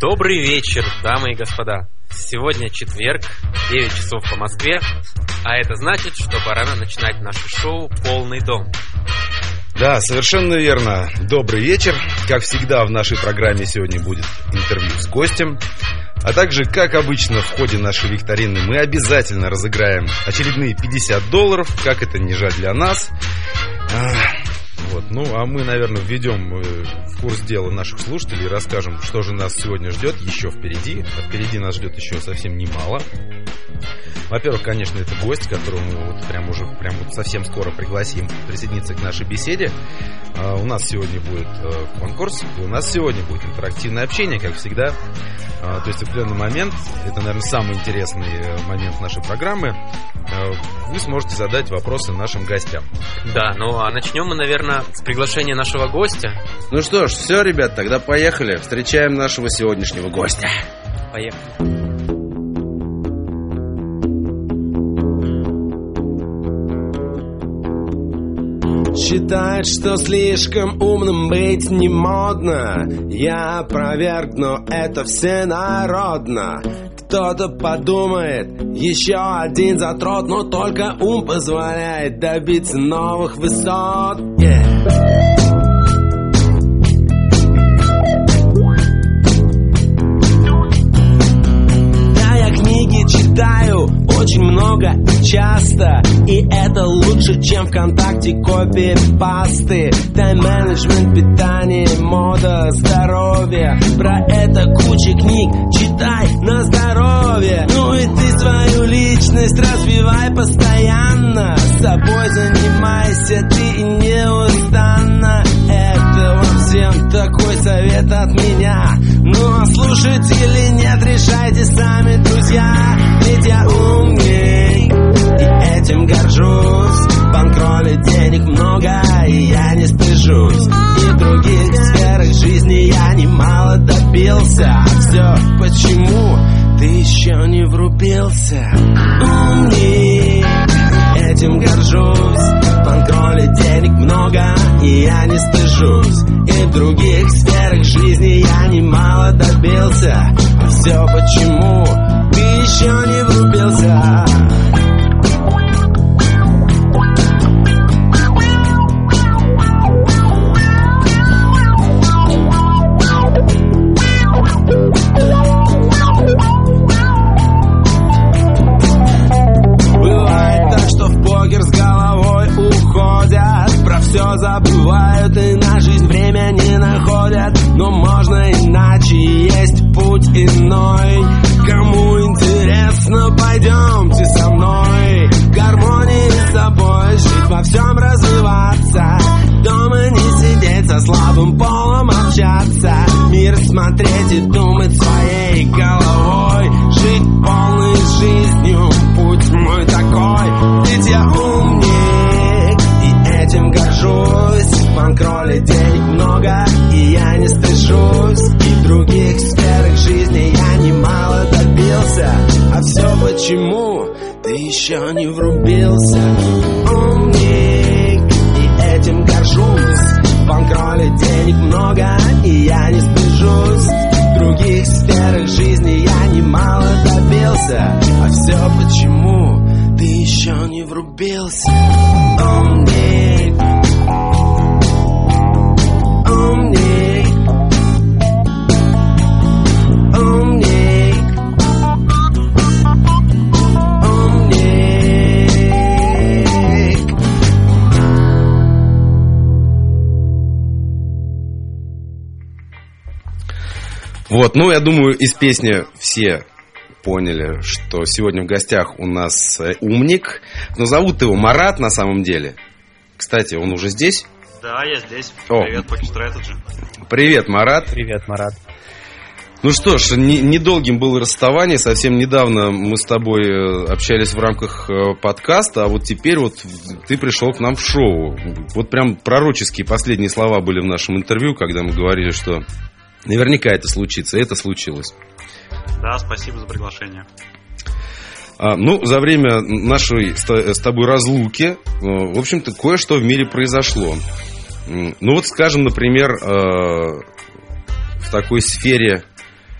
Добрый вечер, дамы и господа. Сегодня четверг, 9 часов по Москве, а это значит, что пора начинать наше шоу «Полный дом». Да, совершенно верно. Добрый вечер. Как всегда, в нашей программе сегодня будет интервью с гостем. А также, как обычно, в ходе нашей викторины мы обязательно разыграем очередные $50, как это не жаль для нас. Ну, а мы, наверное, введем в курс дела наших слушателей и расскажем, что же нас сегодня ждет еще впереди. А впереди нас ждет еще совсем немало. Во-первых, конечно, это гость, которого мы прям совсем скоро пригласим присоединиться к нашей беседе. У нас сегодня будет конкурс, и у нас сегодня будет интерактивное общение, как всегда. То есть в определенный момент, это, наверное, самый интересный момент нашей программы, вы сможете задать вопросы нашим гостям. Да, ну а начнем мы, наверное, с приглашения нашего гостя. Ну что ж, все, ребят, тогда поехали. Встречаем нашего сегодняшнего гостя. Поехали. Считает, что слишком умным быть не модно. Я опроверг, но это всенародно. Кто-то подумает, еще один затрот, но только ум позволяет добиться новых высот. Да, я книги читаю очень много и часто, и это лучше, чем ВКонтакте копипасты. Тайм-менеджмент, питание, мода, здоровье. Про это куча книг, читай на здоровье. Ну и ты свою личность развивай постоянно. С собой занимайся ты неустанно. Это вам всем такой совет от меня. Ну а слушать или нет, решайте сами, друзья. Ведь я умней, и этим горжусь. В банкроле денег много, и я не стыжусь. И в других сферах жизни я немало добился. А все почему ты еще не врубился? Умней, этим горжусь. В банкроле денег много, и я не стыжусь. И в других сферах жизни я немало добился. А все почему ты еще не врубился? Бывает так, что в покер с головой уходят, про все забывают и на жизнь время не находят. Но можно иначе, есть путь иной. Кому интересно, пойдемте со мной. В гармонии с собой жить, во всем развиваться. Дома не сидеть, со слабым полом общаться. Мир смотреть и думать своей головой. Жить полной жизнью, путь мой такой. Ведь я умник, и этим горжусь. В банкроле денег много, и я не стыжусь. И в других сферах жизни я немало добился. А все почему ты еще не врубился? Умник, и этим горжусь. В банкроле денег много, и я не стыжусь. В других сферах жизни я немало добился. А все почему ты еще не врубился? Умник, умник, умник, умник. Вот, ну, я думаю, из песни все поняли, что сегодня в гостях у нас умник. Но зовут его Марат на самом деле. Кстати, он уже здесь? Да, я здесь. Привет, Покерстратеджи. Привет, Марат. Привет, Марат. Ну что ж, недолгим было расставание. Совсем недавно мы с тобой общались в рамках подкаста, а вот теперь вот ты пришел к нам в шоу. Вот прям пророческие последние слова были в нашем интервью, когда мы говорили, что наверняка это случится, и это случилось. Да, спасибо за приглашение. Ну, за время нашей с тобой разлуки, в общем-то, кое-что в мире произошло. Ну, вот, скажем, например, в такой сфере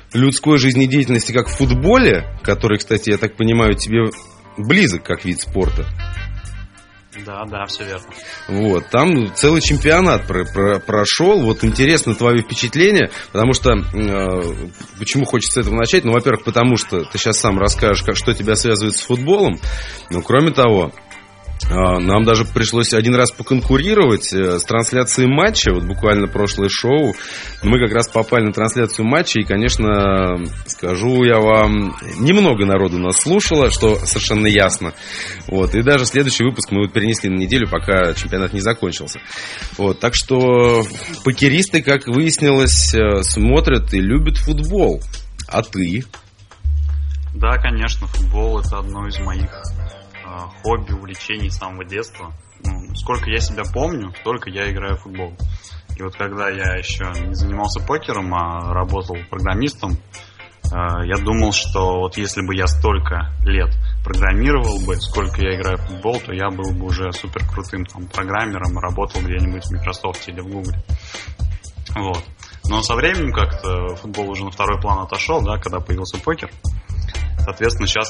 людской жизнедеятельности, как в футболе, который, кстати, я так понимаю, тебе близок как вид спорта. Да, все верно. Вот, там целый чемпионат прошел. Вот интересно твое впечатление, потому что почему хочется с этого начать? Ну, во-первых, потому что ты сейчас сам расскажешь, что тебя связывает с футболом. Но кроме того, нам даже пришлось один раз поконкурировать с трансляцией матча. Вот буквально прошлое шоу мы как раз попали на трансляцию матча. И, конечно, скажу я вам, немного народу нас слушало, что совершенно ясно. Вот. И даже следующий выпуск мы перенесли на неделю, пока чемпионат не закончился. Вот. Так что покеристы, как выяснилось, смотрят и любят футбол. А ты? Да, конечно, футбол — это одно из моих хобби, увлечений с самого детства. Ну, сколько я себя помню, столько я играю в футбол. И вот когда я еще не занимался покером, а работал программистом, я думал, что вот если бы я столько лет программировал бы, сколько я играю в футбол, то я был бы уже супер крутым программером и работал где-нибудь в Microsoft или в Google. Вот. Но со временем как-то футбол уже на второй план отошел, да, когда появился покер. Соответственно, сейчас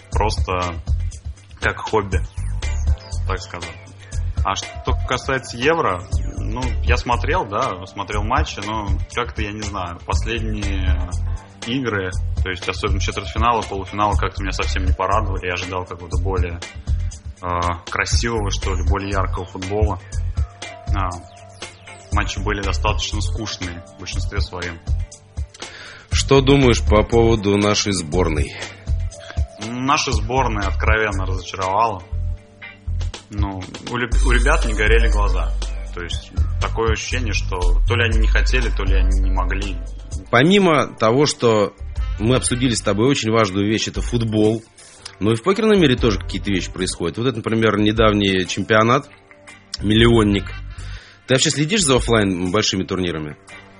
как хобби, так сказать. А что касается Евро, ну, я смотрел матчи, но как-то, я не знаю, последние игры, то есть особенно четвертьфинала, полуфинала, как-то меня совсем не порадовали. Я ожидал какого-то более красивого, что ли, более яркого футбола. Матчи были достаточно скучные в большинстве своем. Что думаешь по поводу нашей сборной? Наша сборная откровенно разочаровала. Ну, у ребят не горели глаза. То есть такое ощущение, что то ли они не хотели, то ли они не могли. Помимо того, что мы обсудили с тобой очень важную вещь, это футбол, но и в покерном мире тоже какие-то вещи происходят. Вот это, например, недавний чемпионат, миллионник. Ты вообще следишь за офлайн большими турнирами?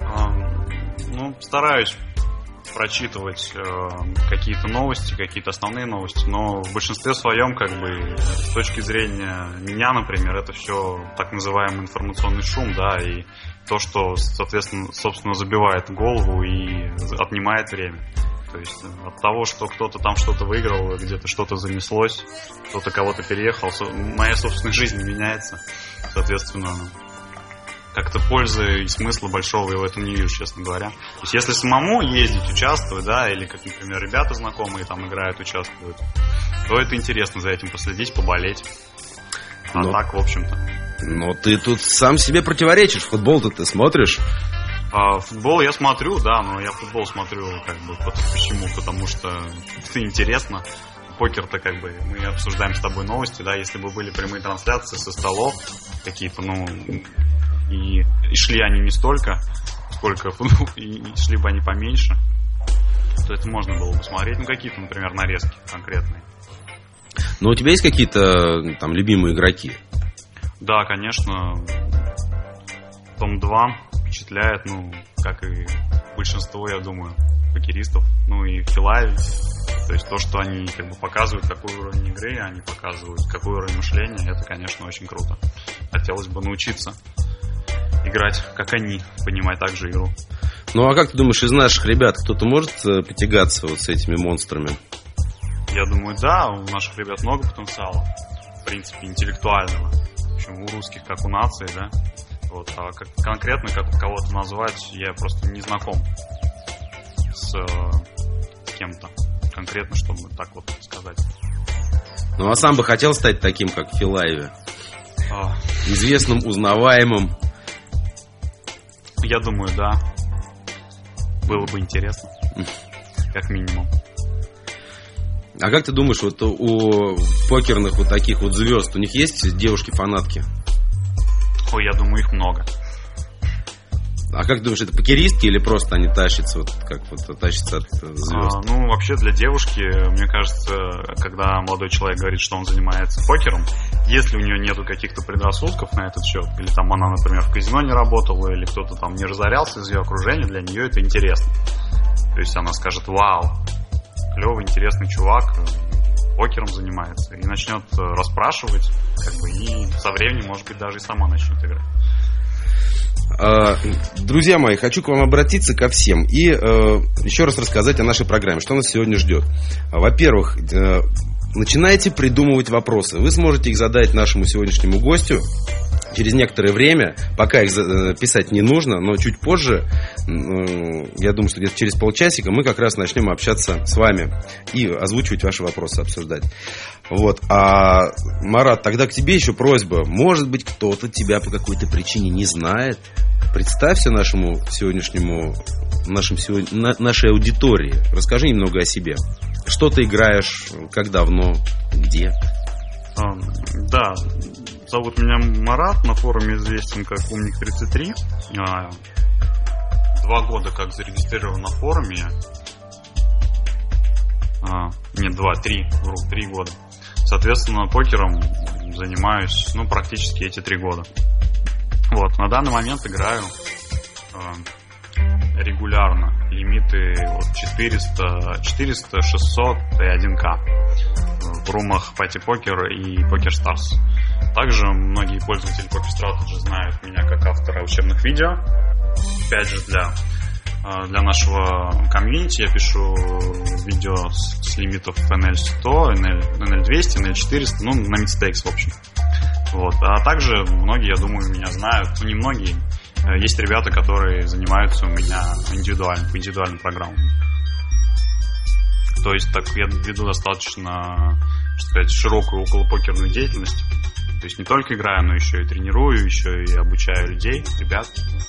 Ну, стараюсь прочитывать какие-то новости, какие-то основные новости, но в большинстве своем, как бы, с точки зрения меня, например, это все так называемый информационный шум, да, и то, что, соответственно, собственно, забивает голову и отнимает время. То есть от того, что кто-то там что-то выиграл, где-то что-то занеслось, кто-то кого-то переехал, моя собственная жизнь не меняется, соответственно, как-то пользы и смысла большого я в этом не вижу, честно говоря. То есть если самому ездить, участвовать, да, или, как, например, ребята знакомые там играют, участвуют, то это интересно за этим последить, поболеть. А так, в общем-то. Но ты тут сам себе противоречишь. Футбол-то ты смотришь? Футбол я смотрю, да, но я футбол смотрю как бы почему? Потому что это интересно. Покер-то как бы мы обсуждаем с тобой новости, да, если бы были прямые трансляции со столов какие-то, ну, и шли они не столько, сколько и шли бы они поменьше, то это можно было бы смотреть, ну, какие-то, например, нарезки конкретные. Но у тебя есть какие-то там любимые игроки? Да, конечно, Том 2 впечатляет, ну, как и большинство, я думаю, покеристов, ну и Филаев. То есть то, что они как бы показывают, какой уровень игры, они показывают, какой уровень мышления, это, конечно, очень круто. Хотелось бы научиться играть, как они, понимать также игру. Ну, а как ты думаешь, из наших ребят кто-то может потягаться вот с этими монстрами? Я думаю, да, у наших ребят много потенциала, в принципе, интеллектуального. В общем, у русских, как у нации, да. Вот. А конкретно как кого-то назвать, я просто не знаком с кем-то конкретно, чтобы так вот сказать. Ну, а сам бы хотел стать таким, как Филаеве? Известным, узнаваемым? Я думаю, да. Было бы интересно. Как минимум. А как ты думаешь, вот у покерных вот таких вот звезд, у них есть девушки-фанатки? Ой, я думаю, их много. А как думаешь, это покеристки или просто они тащатся, вот как вот тащатся от звезд? Ну, вообще для девушки, мне кажется, когда молодой человек говорит, что он занимается покером, если у нее нету каких-то предрассудков на этот счет, или там она, например, в казино не работала, или кто-то там не разорялся из ее окружения, для нее это интересно. То есть она скажет: вау, клевый, интересный чувак, покером занимается, и начнет расспрашивать, как бы, и со временем, может быть, даже и сама начнет играть. Друзья мои, хочу к вам обратиться ко всем и еще раз рассказать о нашей программе, что нас сегодня ждет. Во-первых, начинайте придумывать вопросы. Вы сможете их задать нашему сегодняшнему гостю через некоторое время. Пока их писать не нужно, но чуть позже, я думаю, что где-то через полчасика мы как раз начнем общаться с вами и озвучивать ваши вопросы, обсуждать. Вот. А, Марат, тогда к тебе еще просьба. Может быть, кто-то тебя по какой-то причине не знает. Представься нашей аудитории. Расскажи немного о себе. Что ты играешь, как давно, где? Да, зовут меня Марат, на форуме известен как Умник33. 2 года как зарегистрирован на форуме. Нет, 3 года. Соответственно, покером занимаюсь, практически эти 3 года. Вот, на данный момент играю регулярно. Лимиты от 400, 600 и 1К в румах Party Poker и PokerStars. Также многие пользователи PokerStars знают меня как автора учебных видео. Опять же, для нашего комьюнити я пишу видео с лимитов NL100, NL200, NL400, на Midstakes, в общем. Вот. А также многие, я думаю, меня знают, не многие. Есть ребята, которые занимаются у меня по индивидуальным программам. То есть так я веду достаточно, широкую околопокерную деятельность. То есть не только играю, но еще и тренирую, еще и обучаю людей, ребят.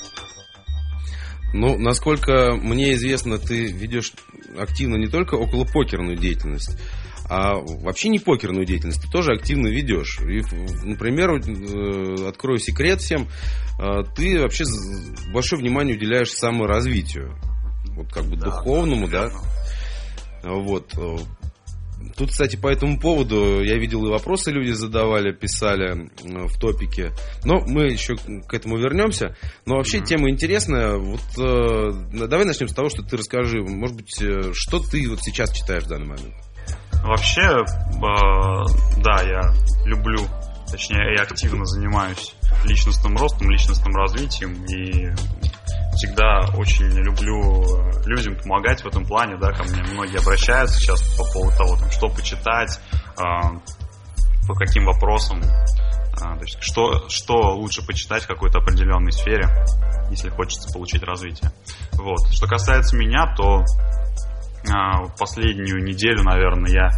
Насколько мне известно, ты ведешь активно не только околопокерную деятельность, а вообще не покерную деятельность. Ты тоже активно ведешь. И, например, открою секрет всем, ты вообще большое внимание уделяешь саморазвитию. Вот как бы духовному, да? Вот. Тут, кстати, по этому поводу я видел и вопросы люди задавали, писали в топике. Но мы еще к этому вернемся. Но вообще тема интересная. Вот давай начнем с того, что ты расскажи. Может быть, что ты вот сейчас читаешь в данный момент? Вообще, да, я люблю, точнее, я активно занимаюсь личностным ростом, личностным развитием и всегда очень люблю людям помогать в этом плане, да, ко мне многие обращаются сейчас по поводу того, что почитать, по каким вопросам, то есть что лучше почитать в какой-то определенной сфере, если хочется получить развитие. Вот. Что касается меня, то последнюю неделю, наверное, я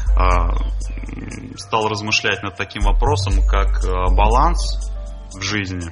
стал размышлять над таким вопросом, как баланс в жизни.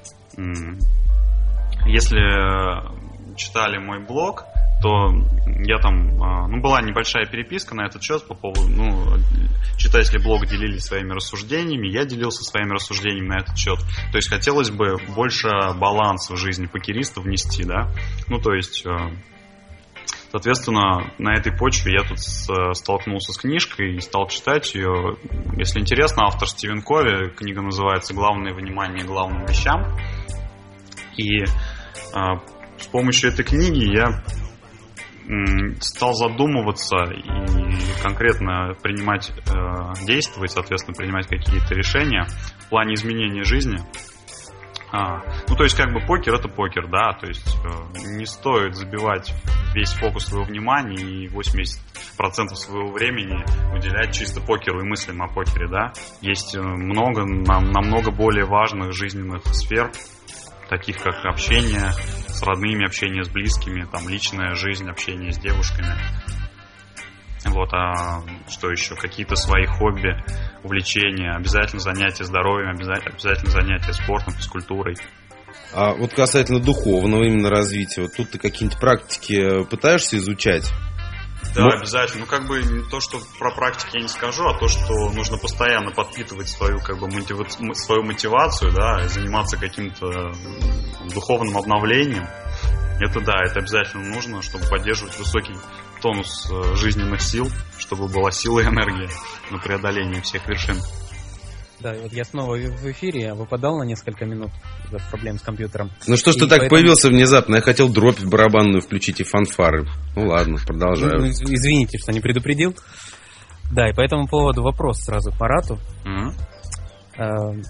Если читали мой блог, то я там, была небольшая переписка на этот счет по поводу, читатели блога делились своими рассуждениями, я делился своими рассуждениями на этот счет. То есть хотелось бы больше баланса в жизни покериста внести, да, то есть... Соответственно, на этой почве я тут столкнулся с книжкой и стал читать ее. Если интересно, автор Стивен Кови, книга называется «Главное внимание главным вещам». И с помощью этой книги я стал задумываться и конкретно действовать, соответственно, принимать какие-то решения в плане изменения жизни. То есть, покер — это покер, да, то есть не стоит забивать весь фокус своего внимания и 80% своего времени уделять чисто покеру и мыслям о покере, да. Есть намного более важных жизненных сфер, таких как общение с родными, общение с близкими, личная жизнь, общение с девушками. Вот, а что еще? Какие-то свои хобби, увлечения, обязательно занятия здоровьем, обязательно занятия спортом, физкультурой. А вот касательно духовного именно развития, вот тут ты какие-нибудь практики пытаешься изучать? Да, обязательно. Не то, что про практики я не скажу, а то, что нужно постоянно подпитывать свою свою мотивацию, да, и заниматься каким-то духовным обновлением. Это обязательно нужно, чтобы поддерживать высокий тонус жизненных сил, чтобы была сила и энергия на преодоление всех вершин. Да, вот я снова в эфире, я выпадал на несколько минут из-за проблем с компьютером. Что ж ты так появился внезапно? Я хотел дробь барабанную включить и фанфары. Ладно, продолжаю. Извините, что не предупредил. Да, и по этому поводу вопрос сразу к Марату.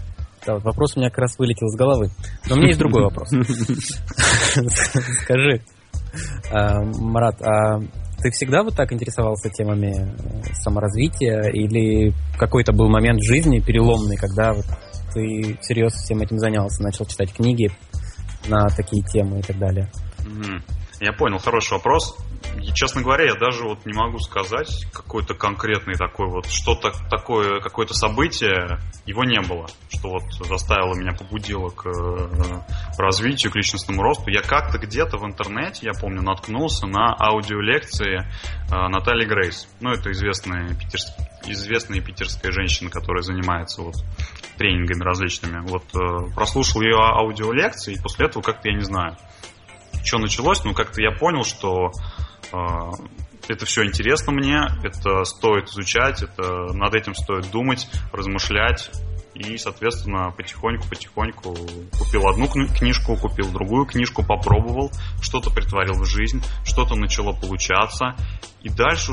Да, вот вопрос у меня как раз вылетел из головы. Но у меня есть другой вопрос. Скажи, Марат, а ты всегда вот так интересовался темами саморазвития? Или какой-то был момент в жизни переломный, когда вот ты всерьез всем этим занялся, начал читать книги на такие темы и так далее? Я понял, хороший вопрос. И, честно говоря, я даже вот не могу сказать какой-то конкретный такой вот, что-то такое, какое-то событие, его не было, что вот заставило меня, побудило к развитию, к личностному росту. Я как-то где-то в интернете, я помню, наткнулся на аудиолекции Натальи Грейс. Ну, это известная питерская женщина, которая занимается вот тренингами различными. Вот прослушал ее аудиолекции, и после этого как-то, я не знаю, что началось, но как-то я понял, что это все интересно мне, это стоит изучать, над этим стоит думать, размышлять. И, соответственно, потихоньку купил одну книжку, купил другую книжку, попробовал, что-то притворил в жизнь, что-то начало получаться. И дальше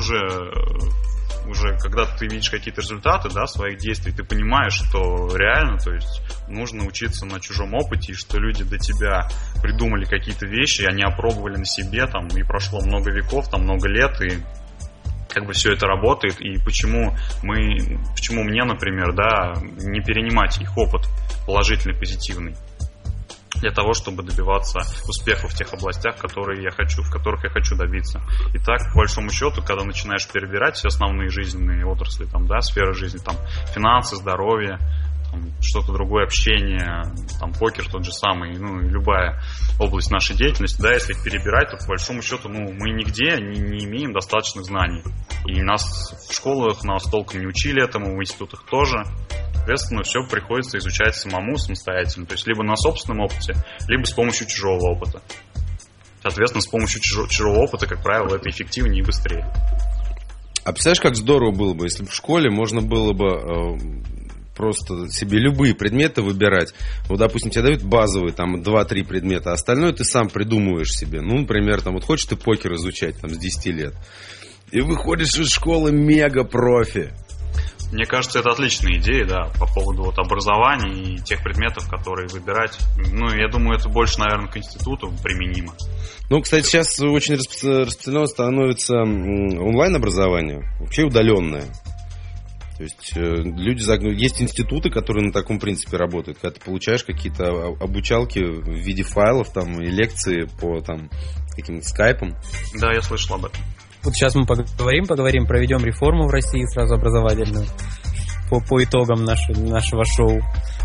уже когда ты видишь какие-то результаты, да, своих действий, ты понимаешь, что реально, то есть нужно учиться на чужом опыте, и что люди до тебя придумали какие-то вещи, они опробовали на себе, там, и прошло много веков, там, много лет, и как бы все это работает, и почему мне, например, да, не перенимать их опыт положительный, позитивный, для того, чтобы добиваться успеха в тех областях, в которых я хочу добиться. И так, по большому счету, когда начинаешь перебирать все основные жизненные отрасли, там, да, сферы жизни, там, финансы, здоровье, там, что-то другое, общение, там, покер тот же самый, ну, любая область нашей деятельности, да, если их перебирать, то, по большому счету, ну, мы нигде не имеем достаточных знаний. И нас в школах толком не учили этому, в институтах тоже. Соответственно, все приходится изучать самому, самостоятельно. То есть либо на собственном опыте, либо с помощью чужого опыта. Соответственно, с помощью чужого опыта, как правило, это эффективнее и быстрее. А представляешь, как здорово было бы, если бы в школе можно было бы просто себе любые предметы выбирать. Вот, допустим, тебе дают базовые, там, 2-3 предмета, а остальное ты сам придумываешь себе. Ну, например, там, вот хочешь ты покер изучать, там, с 10 лет. И выходишь из школы мега-профи. Мне кажется, это отличная идея, да, по поводу вот образования и тех предметов, которые выбирать. Ну, я думаю, это больше, наверное, к институту применимо. Ну, кстати, сейчас очень распространено становится онлайн-образование, вообще удаленное. То есть есть институты, которые на таком принципе работают, когда ты получаешь какие-то обучалки в виде файлов там, и лекции по там, каким-то скайпам. Да, я слышал об этом. Вот сейчас мы поговорим, проведем реформу в России сразу образовательную по итогам нашего шоу.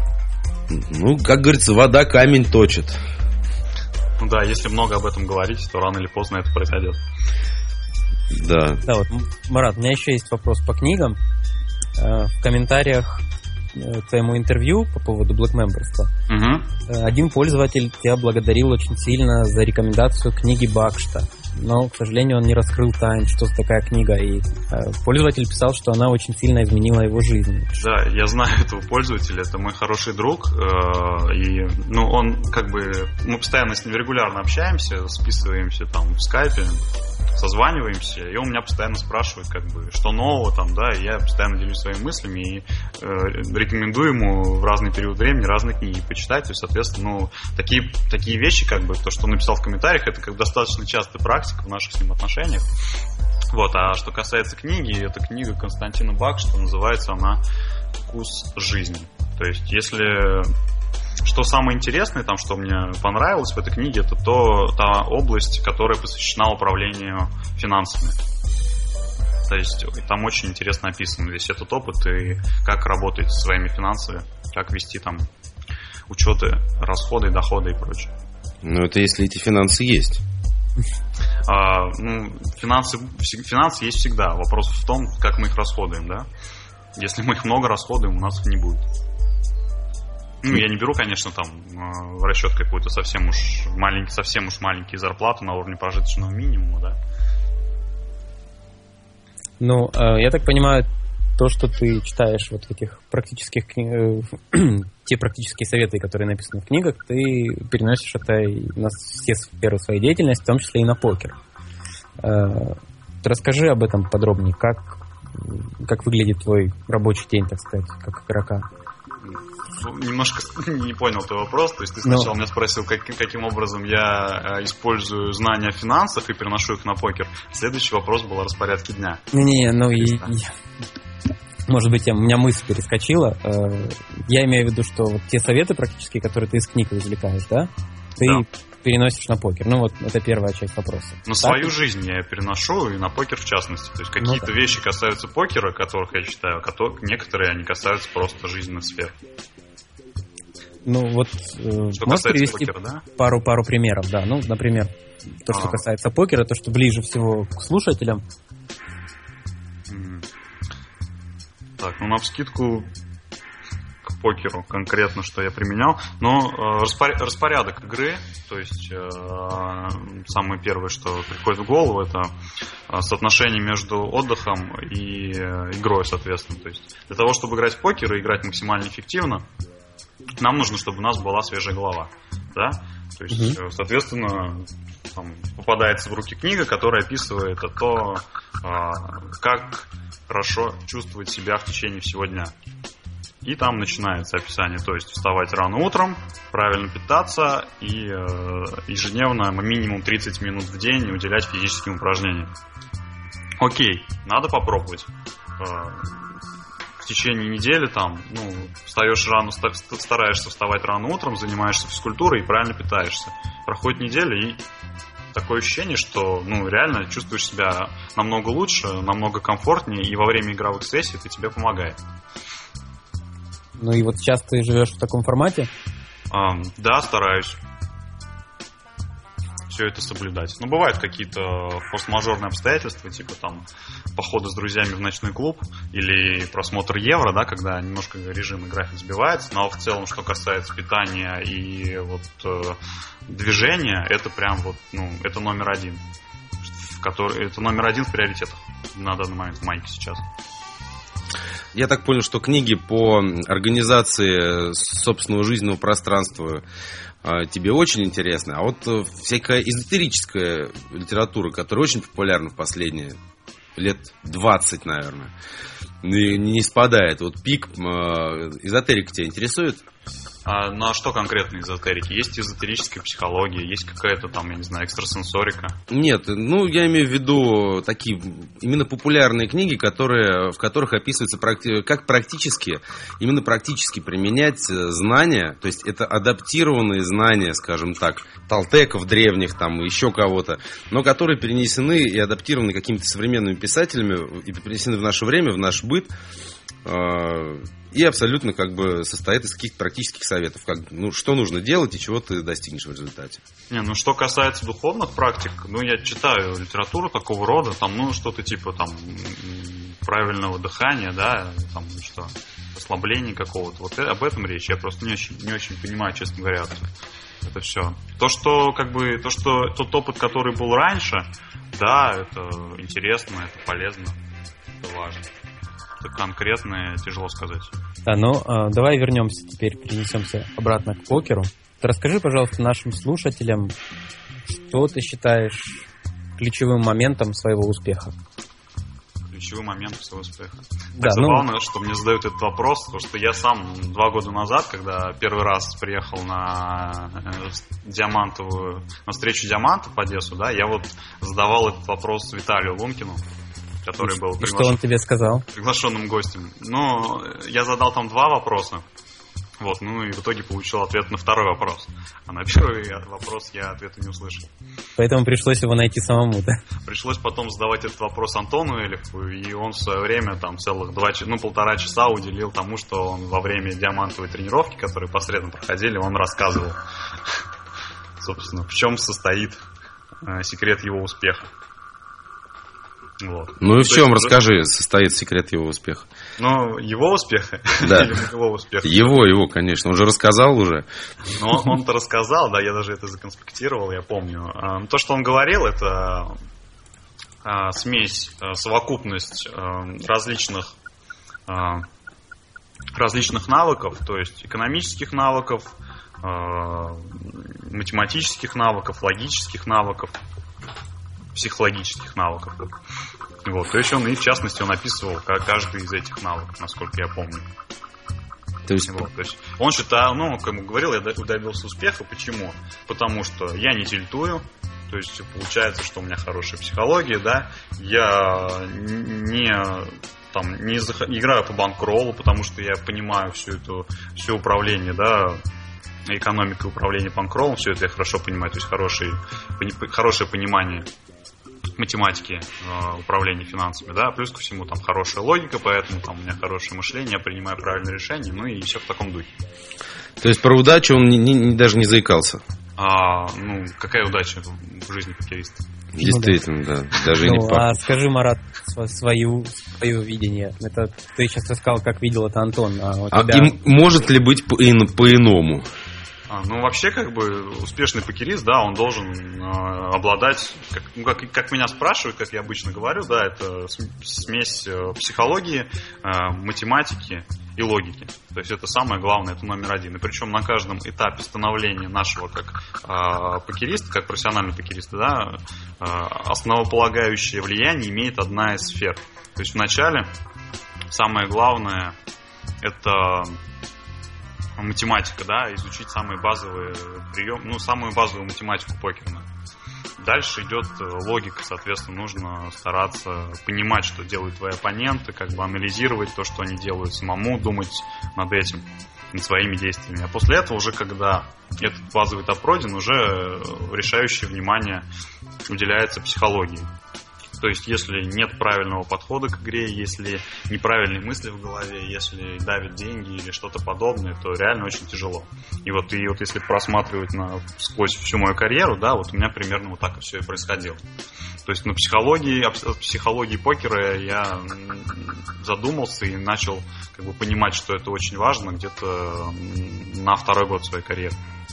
Ну, как говорится, вода камень точит. Ну да, если много об этом говорить, то рано или поздно это произойдет. Да. Да, вот, Марат, у меня еще есть вопрос по книгам. В комментариях к твоему интервью по поводу блэк-мемберства один пользователь тебя благодарил очень сильно за рекомендацию книги Бакшта. Но, к сожалению, он не раскрыл тайн, что за такая книга. И пользователь писал, что она очень сильно изменила его жизнь. Да, я знаю этого пользователя, это мой хороший друг. И, ну, он как бы... Мы постоянно с ним регулярно общаемся, списываемся там в скайпе, созваниваемся, и он меня постоянно спрашивает, как бы, что нового там, да, и я постоянно делюсь своими мыслями и рекомендую ему в разный период времени разные книги почитать. То есть, соответственно, ну, такие вещи, как бы, то, что он написал в комментариях, это как достаточно частая практика в наших с ним отношениях. Вот, а что касается книги, это книга Константина Бакшта, называется она «Вкус жизни». То есть, если... Что самое интересное, там, что мне понравилось в этой книге, это та область, которая посвящена управлению финансами. То есть там очень интересно описан весь этот опыт и как работать со своими финансами, как вести там учеты, расходы, доходы и прочее. Ну, это если эти финансы есть. Финансы есть всегда. Вопрос в том, как мы их расходуем, да? Если мы их много расходуем, у нас их не будет. Ну, я не беру, конечно, там в расчет какую-то совсем уж маленькие зарплаты на уровне прожиточного минимума, да. Ну, я так понимаю, то, что ты читаешь вот в этих практических те практические советы, которые написаны в книгах, ты переносишь это и на все сферы своей деятельности, в том числе и на покер. Расскажи об этом подробнее, как выглядит твой рабочий день, так сказать, как игрока. немножко не понял твой вопрос. То есть ты сначала меня спросил, каким образом я использую знания о финансах и переношу их на покер. Следующий вопрос был о распорядке дня. Может быть, у меня мысль перескочила. Я имею в виду, что вот те советы практически, которые ты из книг извлекаешь, да? Ты переносишь на покер. Ну вот, это первая часть вопроса. На свою жизнь я переношу, и на покер в частности. То есть какие-то вещи касаются покера, которых я читаю, некоторые они касаются просто жизненных сфер. Ну вот, что можешь привести покера, да? пару примеров, да. Ну, например, то, что касается покера, то, что ближе всего к слушателям. Так, ну навскидку к покеру конкретно, что я применял. Но распорядок игры, то есть самое первое, что приходит в голову, это соотношение между отдыхом и игрой, соответственно. То есть для того, чтобы играть в покер и играть максимально эффективно, нам нужно, чтобы у нас была свежая голова. Да? То есть, соответственно, там попадается в руки книга, которая описывает то, как хорошо чувствовать себя в течение всего дня. И там начинается описание, то есть вставать рано утром, правильно питаться и ежедневно минимум 30 минут в день уделять физическим упражнениям. Окей, надо попробовать. В течение недели там, встаешь рано, стараешься вставать рано утром, занимаешься физкультурой и правильно питаешься. Проходит неделя, и такое ощущение, что реально чувствуешь себя намного лучше, намного комфортнее, и во время игровых сессий это тебе помогает. Ну и вот сейчас ты живешь в таком формате? Да, стараюсь все это соблюдать. Но бывают какие-то форс-мажорные обстоятельства, типа там походы с друзьями в ночной клуб или просмотр Евро, да, когда немножко режим и график сбивается. Но в целом, что касается питания и движения, это прям это номер один. Это номер один в приоритетах на данный момент в Майке сейчас. Я так понял, что книги по организации собственного жизненного пространства тебе очень интересны, а вот всякая эзотерическая литература, которая очень популярна в последние лет 20, наверное, не спадает. Вот пик эзотерика тебя интересует? Ну а что конкретно эзотерики? Есть эзотерическая психология, есть какая-то там, я не знаю, экстрасенсорика? Нет, я имею в виду такие именно популярные книги, в которых описывается, как практически применять знания, то есть это адаптированные знания, скажем так, толтеков древних, там, еще кого-то, но которые перенесены и адаптированы какими-то современными писателями и перенесены в наше время, в наш быт, и абсолютно состоит из каких-то практических советов, что нужно делать и чего ты достигнешь в результате. Что касается духовных практик, я читаю литературу такого рода, там, что-то типа там правильного дыхания, да, там, что, расслабления какого-то. Вот об этом речь. Я просто не очень понимаю, честно говоря, это все. Тот опыт, который был раньше, да, это интересно, это полезно, это важно. Конкретно тяжело сказать. Да, давай вернемся теперь, перенесемся обратно к покеру. Ты расскажи, пожалуйста, нашим слушателям, что ты считаешь ключевым моментом своего успеха? Ключевым моментом своего успеха. Да, забавно, что мне задают этот вопрос, потому что я сам 2 года назад, когда первый раз приехал на встречу Диамантов в Одессу, да, я задавал этот вопрос Виталию Лункину, который был что он тебе сказал? Приглашенным гостем. Я задал там 2 вопроса. И в итоге получил ответ на второй вопрос. А на первый вопрос я ответа не услышал. Поэтому пришлось его найти самому, да? Пришлось потом задавать этот вопрос Антону Элифу, и он в свое время там целых 1,5 часа уделил тому, что он во время диамантовой тренировки, которые по средам проходили, он рассказывал, собственно, в чем состоит секрет его успеха. И в чем, расскажи, состоит секрет его успеха? Его успеха? Да. Или моего успеха? Его, конечно. Он же рассказал уже. Он-то рассказал, да, я даже это законспектировал, я помню. То, что он говорил, это смесь, совокупность различных навыков, то есть экономических навыков, математических навыков, логических навыков, психологических навыков. То есть в частности, он описывал каждый из этих навыков, насколько я помню. То есть он считал, как ему говорил, я добился успеха. Почему? Потому что я не тильтую. То есть получается, что у меня хорошая психология, да. Я не играю по банкроллу, потому что я понимаю все управление, да, экономикой управления банкроллом, все это я хорошо понимаю, то есть хорошее понимание математики управления финансами, да, плюс ко всему там хорошая логика, поэтому там у меня хорошее мышление, я принимаю правильные решения, и все в таком духе. То есть про удачу он даже не заикался? Какая удача в жизни покериста? Действительно, да. Даже не а скажи, Марат, свое видение. Это ты сейчас сказал, как видел это Антон. И может ли быть по-иному? Вообще, успешный покерист, да, он должен обладать, как меня спрашивают, как я обычно говорю, да, это смесь психологии, математики и логики. То есть это самое главное, это номер один. И причем на каждом этапе становления нашего как покериста, как профессионального покериста, да, основополагающее влияние имеет одна из сфер. То есть вначале самое главное это математика, да, изучить самые базовые приемы, самую базовую математику покерную. Дальше идет логика, соответственно, нужно стараться понимать, что делают твои оппоненты, анализировать то, что они делают, самому думать над этим, над своими действиями. А после этого уже, когда этот базовый этап пройден, уже решающее внимание уделяется психологии. То есть, если нет правильного подхода к игре, если неправильные мысли в голове, если давят деньги или что-то подобное, то реально очень тяжело. И если просматривать сквозь всю мою карьеру, да, у меня примерно вот так все и происходило. То есть, об психологии покера я задумался и начал понимать, что это очень важно где-то на второй год своей карьеры.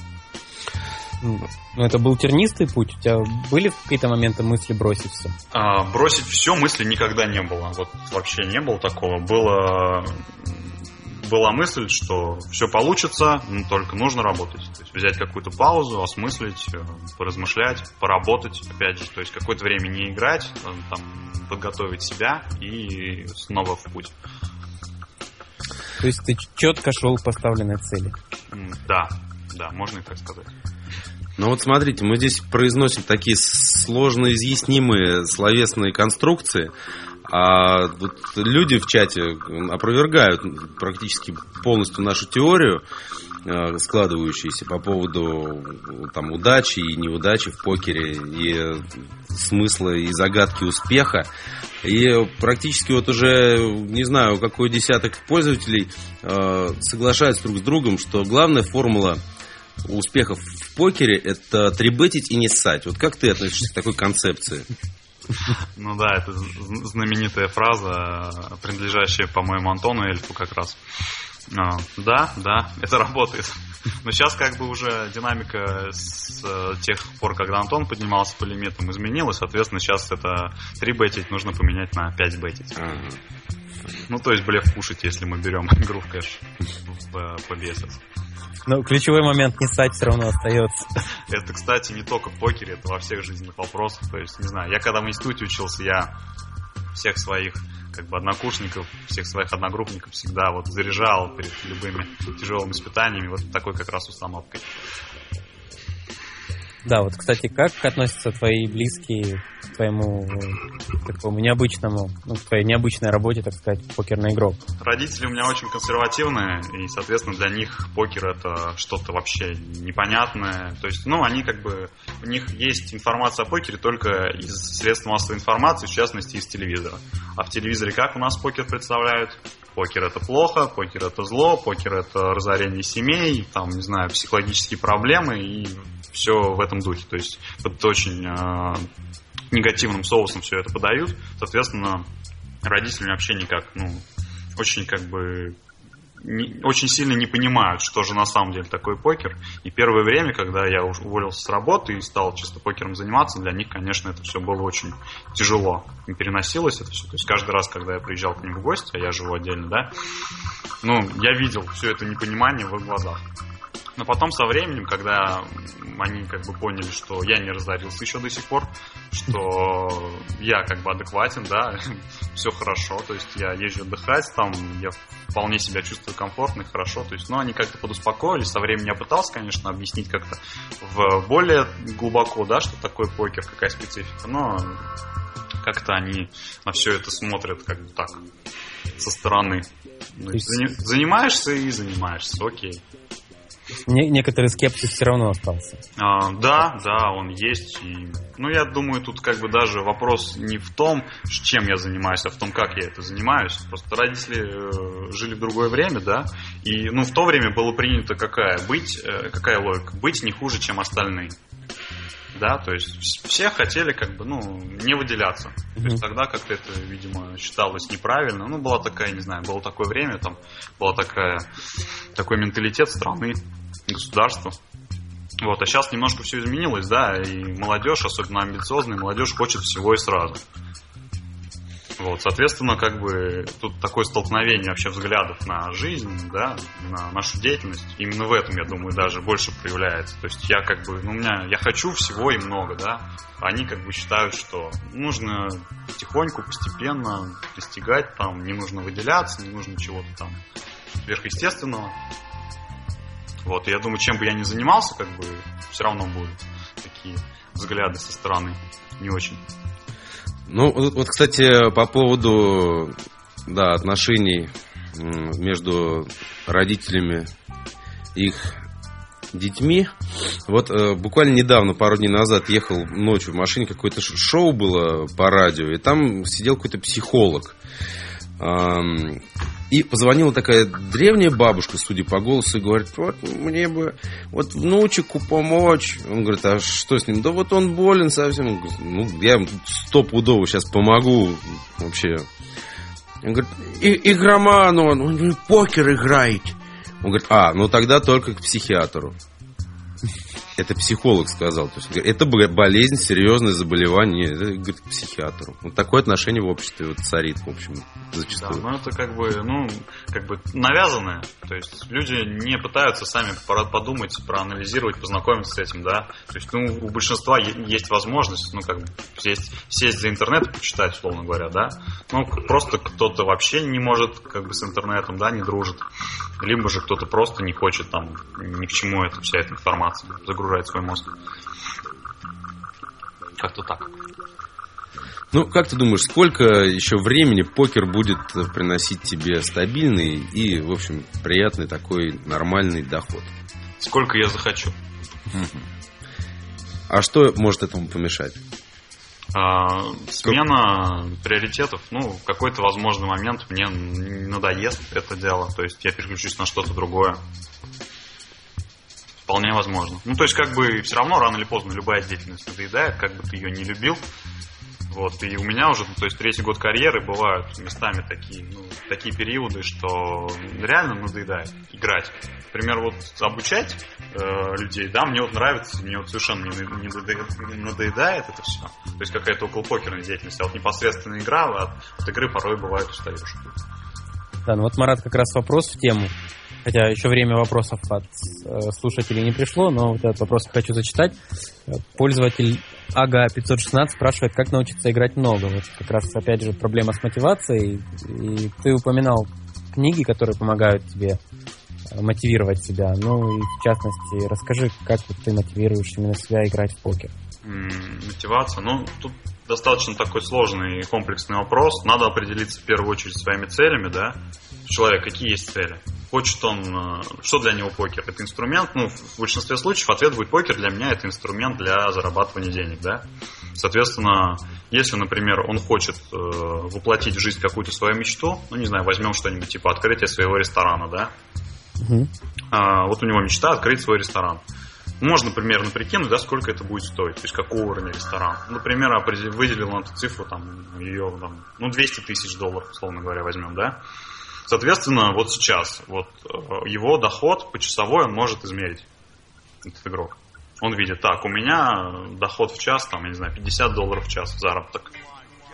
Это был тернистый путь? У тебя были в какие-то моменты мысли бросить все? Бросить все мысли никогда не было. Вообще не было такого. Была мысль, что все получится, но только нужно работать. То есть взять какую-то паузу, осмыслить, поразмышлять, поработать, опять же. То есть какое-то время не играть, подготовить себя и снова в путь. То есть ты четко шел к поставленной цели? Да, можно и так сказать. Смотрите, мы здесь произносим такие сложно изъяснимые словесные конструкции, а люди в чате опровергают практически полностью нашу теорию, складывающуюся по поводу удачи и неудачи в покере, и смысла и загадки успеха. И практически уже, не знаю, какой десяток пользователей соглашаются друг с другом, что главная формула успехов в покере — это трибетить и не ссать. Как ты относишься к такой концепции? Это знаменитая фраза, принадлежащая, по-моему, Антону Эльфу как раз. Да, это работает. Но сейчас уже динамика с тех пор, когда Антон поднимался по лимитам, изменилась. Соответственно, сейчас это 3 бетить нужно поменять на 5 бетить. То есть блеф кушать, если мы берем игру в кэш по BSS. Но ключевой момент не ссать все равно остается. Это, кстати, не только в покере, это во всех жизненных вопросах. То есть, не знаю, я когда в институте учился, я всех своих однокурсников, всех своих одногруппников всегда заряжал перед любыми тяжелыми испытаниями такой как раз установкой. Да, кстати, как относятся твои близкие к твоему такому необычному, к твоей необычной работе, так сказать, покерный игрок? Родители у меня очень консервативные, и, соответственно, для них покер — это что-то вообще непонятное. То есть, они у них есть информация о покере только из средств массовой информации, в частности, из телевизора. А в телевизоре как у нас покер представляют? Покер — это плохо, покер — это зло, покер — это разорение семей, психологические проблемы и все в этом духе. То есть под очень негативным соусом все это подают. Соответственно, родители вообще никак, очень сильно не понимают, что же на самом деле такое покер. И первое время, когда я уволился с работы и стал чисто покером заниматься, для них, конечно, это все было очень тяжело. Не переносилось это все. То есть каждый раз, когда я приезжал к ним в гости, а я живу отдельно, да, я видел все это непонимание в их глазах. Но потом со временем, когда они как бы поняли, что я не разорился еще до сих пор, что я как бы адекватен, да, все хорошо, то есть я езжу отдыхать, там я вполне себя чувствую комфортно и хорошо, то есть, ну, они как-то подуспокоились, со временем я пытался, конечно, объяснить как-то более глубоко, да, что такое покер, какая специфика, но как-то они на все это смотрят как бы так, со стороны. Занимаешься и занимаешься, окей. Некоторый скепсис все равно остался. Да, он есть. И, ну, я думаю, тут как бы даже вопрос не в том, чем я занимаюсь, а в том, как я это занимаюсь. Просто родители жили в другое время, да, и, ну, в то время было принято какая логика? Быть не хуже, чем остальные. Да, то есть все хотели как бы, ну, не выделяться. То есть тогда как-то это, видимо, считалось неправильно. Ну, была такая, не знаю, было такое время, там была такой менталитет страны, государства. Вот, а сейчас немножко все изменилось, да, и молодежь, особенно амбициозная молодежь, хочет всего и сразу. Вот, соответственно, как бы тут такое столкновение вообще взглядов на жизнь, да, на нашу деятельность, именно в этом, я думаю, даже больше проявляется. То есть я как бы, ну, я хочу всего и много, да, они как бы считают, что нужно потихоньку, постепенно достигать, там, не нужно выделяться, не нужно чего-то там сверхъестественного. Вот, и я думаю, чем бы я ни занимался, как бы, все равно будут такие взгляды со стороны не очень. Ну, вот, кстати, по поводу, да, отношений между родителями и их детьми. Вот буквально недавно, пару дней назад, ехал ночью в машине, какое-то шоу было по радио, и там сидел какой-то психолог. И позвонила такая древняя бабушка, судя по голосу, и говорит: вот мне бы вот внучику помочь. Он говорит: а что с ним? Да вот он болен совсем. Он говорит: ну, я ему стопудово сейчас помогу вообще. Он говорит: игроман он покер играет. Он говорит: ну тогда только к психиатру. Это психолог сказал. То есть, это болезнь, серьезное заболевание. Это, говорит, к психиатру. Вот такое отношение в обществе вот царит, в общем, зачастую. Да, ну это как бы навязанное. То есть люди не пытаются сами подумать, проанализировать, познакомиться с этим, да. То есть, ну, у большинства есть возможность, ну, как бы, сесть за интернет и почитать, условно говоря, да. Ну, просто кто-то вообще не может, как бы, с интернетом, да, не дружит. Либо же кто-то просто не хочет там ни к чему вся эта информация загружать свой мозг. Как-то так. Ну, как ты думаешь, сколько еще времени покер будет приносить тебе стабильный и, в общем, приятный такой нормальный доход? Сколько я захочу. А что может этому помешать? Смена приоритетов. Ну, в какой-то возможный момент мне надоест это дело. То есть я переключусь на что-то другое. Вполне возможно. Ну, то есть, как бы, все равно рано или поздно любая деятельность надоедает, как бы ты ее не любил. Вот, и у меня уже, то есть, 3-й год карьеры бывают местами такие периоды, что реально надоедает играть. Например, вот обучать людей, да, мне вот нравится, мне вот совершенно не надоедает это все. То есть, какая-то околопокерная деятельность, а вот непосредственно игра, от игры порой бывает устаешь. Да, ну вот, Марат, как раз вопрос в тему. Хотя еще время вопросов от слушателей не пришло, но вот этот вопрос я хочу зачитать. Пользователь Ага516 спрашивает, как научиться играть много. Вот как раз, опять же, проблема с мотивацией. И ты упоминал книги, которые помогают тебе мотивировать себя. Ну и, в частности, расскажи, как ты мотивируешь именно себя играть в покер. Мотивация? Ну, тут достаточно такой сложный и комплексный вопрос. Надо определиться в первую очередь своими целями, да? Человек, какие есть цели? Хочет он... Что для него покер? Это инструмент? Ну, в большинстве случаев ответ будет: покер для меня это инструмент для зарабатывания денег, да? Соответственно, если, например, он хочет воплотить в жизнь какую-то свою мечту, ну, не знаю, возьмем что-нибудь типа открытия своего ресторана, да? Вот у него мечта открыть свой ресторан. Можно примерно прикинуть, да, сколько это будет стоить, то есть какого уровня ресторан. Например, выделил он эту цифру, там, ее, там, ну, $200 тысяч, условно говоря, возьмем, да. Соответственно, вот сейчас вот его доход почасовой он может измерить, этот игрок. Он видит: так, у меня доход в час, там, я не знаю, $50 в час заработок.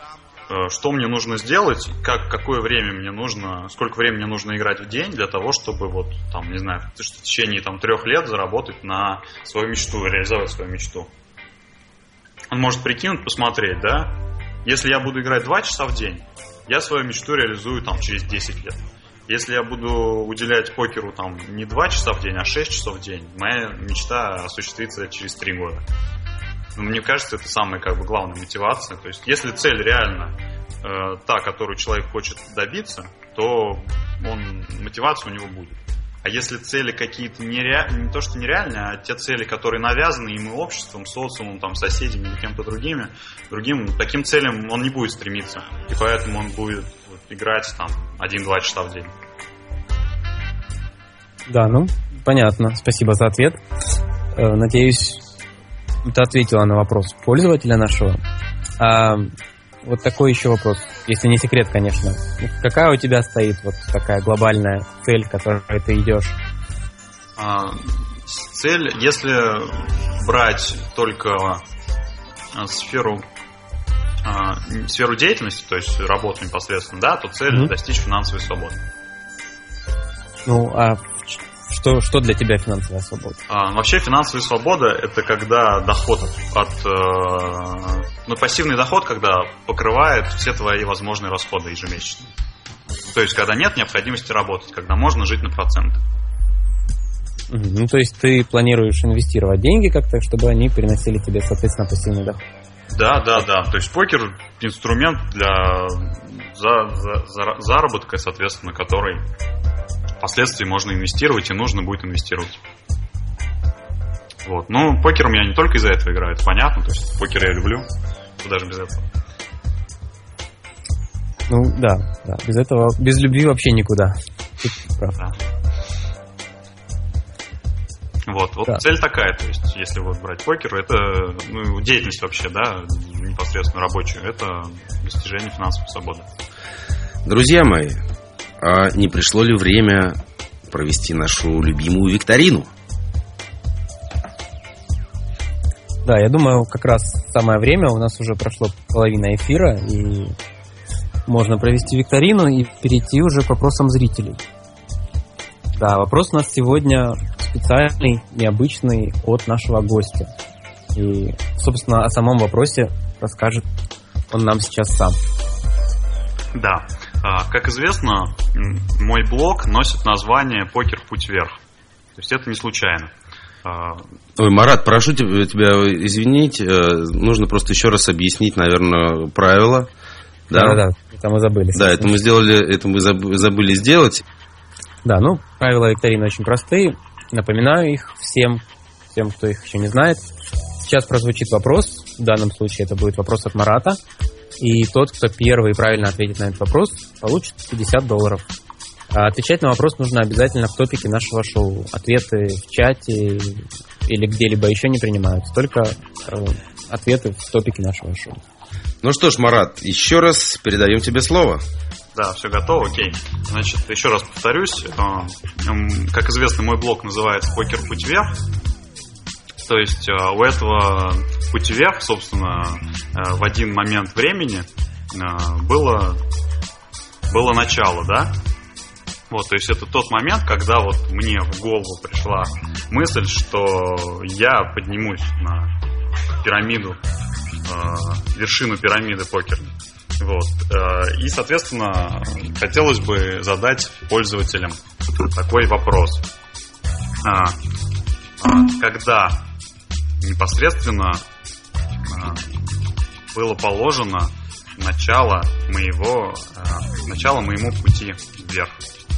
что мне нужно сделать, какое время мне нужно, сколько времени мне нужно играть в день для того, чтобы вот, там, не знаю, в течение 3 лет заработать на свою мечту, реализовать свою мечту. Он может прикинуть, посмотреть, да, если я буду играть 2 часа в день, я свою мечту реализую там через 10 лет. Если я буду уделять покеру там не 2 часа в день, а 6 часов в день, моя мечта осуществится через 3 года. Но мне кажется, это самая главная мотивация. То есть, если цель реально та, которую человек хочет добиться, то мотивация у него будет. А если цели какие-то не то что нереальные, а те цели, которые навязаны ему обществом, социумом, там, соседями или кем-то другим, таким целям он не будет стремиться. И поэтому он будет играть там 1-2 часа в день. Да, понятно. Спасибо за ответ. Надеюсь, ты ответила на вопрос пользователя нашего. Вот такой еще вопрос, если не секрет, конечно. Какая у тебя стоит вот такая глобальная цель, к которой ты идешь? Цель, если брать только сферу деятельности, то есть работу непосредственно, да, то цель достичь финансовой свободы. Что для тебя финансовая свобода? Вообще финансовая свобода – это когда доход пассивный доход, когда покрывает все твои возможные расходы ежемесячные. То есть, когда нет необходимости работать, когда можно жить на проценты. То есть, ты планируешь инвестировать деньги как-то, чтобы они приносили тебе, соответственно, пассивный доход? Да. То есть, покер – инструмент для заработка, соответственно, который впоследствии можно инвестировать и нужно будет инвестировать. Вот. Покер у меня не только из-за этого играет, понятно. То есть, покер я люблю, даже без этого. Да. Без любви вообще никуда. Ты прав. Да. Вот цель такая, то есть, если брать покер, это деятельность вообще, да, непосредственно рабочую, это достижение финансовой свободы. Друзья мои, а не пришло ли время провести нашу любимую викторину? Да, я думаю, как раз самое время, у нас уже прошло половина эфира, и можно провести викторину и перейти уже к вопросам зрителей. Да, вопрос у нас сегодня специальный, необычный от нашего гостя. И, собственно, о самом вопросе расскажет он нам сейчас сам. Да, как известно, мой блог носит название «Покер. Путь вверх». То есть это не случайно. Ой, Марат, прошу тебя извинить, нужно просто еще раз объяснить, наверное, правила. Да, это мы забыли. Да, это мы забыли сделать. Да, правила викторины очень простые. Напоминаю их всем, кто их еще не знает. Сейчас прозвучит вопрос. В данном случае это будет вопрос от Марата. И тот, кто первый правильно ответит на этот вопрос, получит $50. А отвечать на вопрос нужно обязательно в топике нашего шоу. Ответы в чате или где-либо еще не принимаются. Только ответы в топике нашего шоу. Ну что ж, Марат, еще раз передаем тебе слово. Да, все готово, окей. Значит, еще раз повторюсь. Как известно, мой блог называется «Покер. Путь вверх». То есть у этого пути вверх, собственно, в один момент времени было начало, да? То есть это тот момент, когда мне в голову пришла мысль, что я поднимусь на пирамиду, вершину пирамиды покерной. И, соответственно, хотелось бы задать пользователям такой вопрос. Когда непосредственно было положено начало моему пути вверх?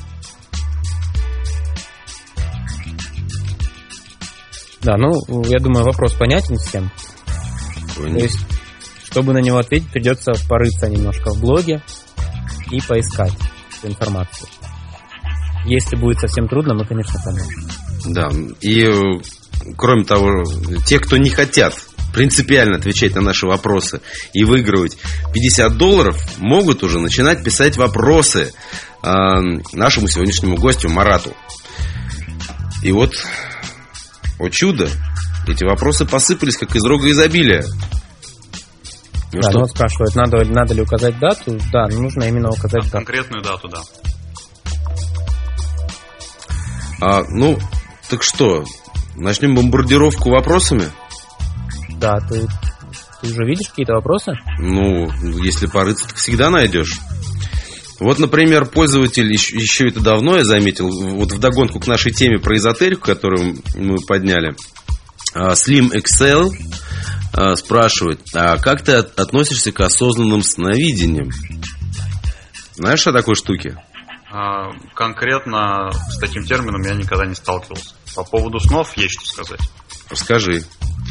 Да, я думаю, вопрос понятен всем. То есть, чтобы на него ответить, придется порыться немножко в блоге и поискать эту информацию. Если будет совсем трудно, мы, конечно, поможем. Да, и кроме того, те, кто не хотят принципиально отвечать на наши вопросы и выигрывать $50, могут уже начинать писать вопросы нашему сегодняшнему гостю Марату. И о чудо, эти вопросы посыпались как из рога изобилия. Ну, да, ну вот спрашивают, надо ли указать дату. Да, нужно именно указать дату. Конкретную дату, да. Ну, так что, начнем бомбардировку вопросами? Да, ты уже видишь какие-то вопросы? Ну, если порыться, так всегда найдешь. Вот, например, пользователь, еще это давно я заметил, вот вдогонку к нашей теме про эзотерику, которую мы подняли, Slim XL спрашивает, а как ты относишься к осознанным сновидениям? Знаешь о такой штуке? Конкретно с таким термином я никогда не сталкивался. По поводу снов есть что сказать. Расскажи.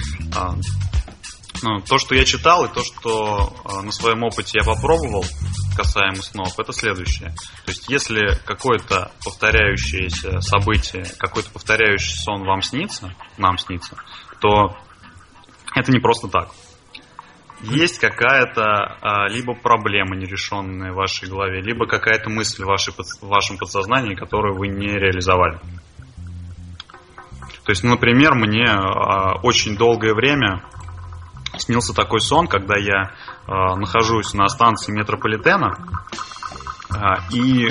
То, что я читал, и то, что на своем опыте я попробовал касаемо снов, это следующее. То есть, если какое-то повторяющееся событие, какой-то повторяющий сон нам снится, то это не просто так. Есть какая-то либо проблема нерешенная в вашей голове, либо какая-то мысль в вашем подсознании, которую вы не реализовали. То есть, например, мне очень долгое время снился такой сон, когда я нахожусь на станции метрополитена, и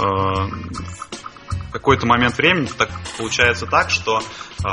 в какой-то момент времени так получается так, что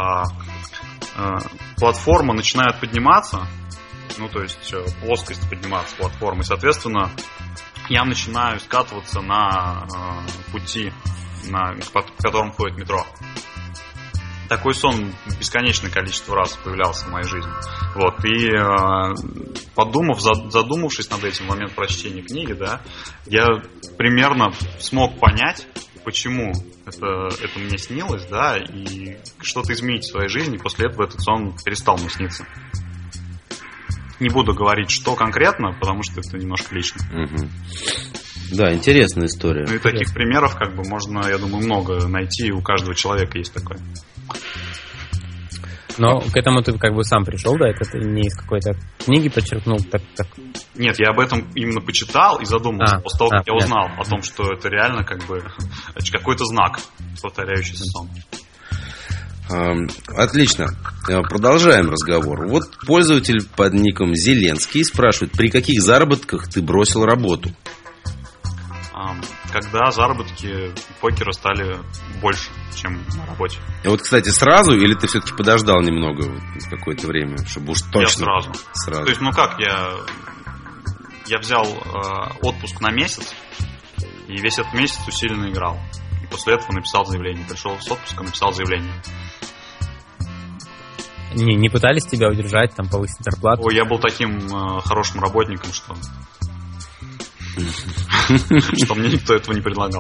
платформа начинает подниматься, ну, то есть плоскость подниматься платформы, и, соответственно, я начинаю скатываться на пути, по которому ходит метро. Такой сон бесконечное количество раз появлялся в моей жизни. Вот. И задумавшись над этим в момент прочтения книги, да, я примерно смог понять, почему это мне снилось, да, и что-то изменить в своей жизни. После этого этот сон перестал мне сниться. Не буду говорить, что конкретно, потому что это немножко лично. Угу. Да, интересная история. Ну и таких примеров, как бы, можно, я думаю, много найти. У каждого человека есть такое. Но к этому ты как бы сам пришел, да? Это ты не из какой-то книги подчеркнул? Так. Нет, я об этом именно почитал и задумался. После того, как я узнал о том, что это реально как бы какой-то знак, повторяющийся сон. Отлично. Продолжаем разговор. Вот пользователь под ником Зеленский спрашивает, при каких заработках ты бросил работу? Когда заработки покера стали больше, чем на работе. Вот, кстати, сразу или ты все-таки подождал немного какое-то время, чтобы уж точно... Я сразу. То есть, я взял отпуск на месяц, и весь этот месяц усиленно играл. И после этого написал заявление. Пришел с отпуска, написал заявление. Не пытались тебя удержать, там, повысить зарплату? Ой, я был таким хорошим работником, что мне никто этого не предлагал.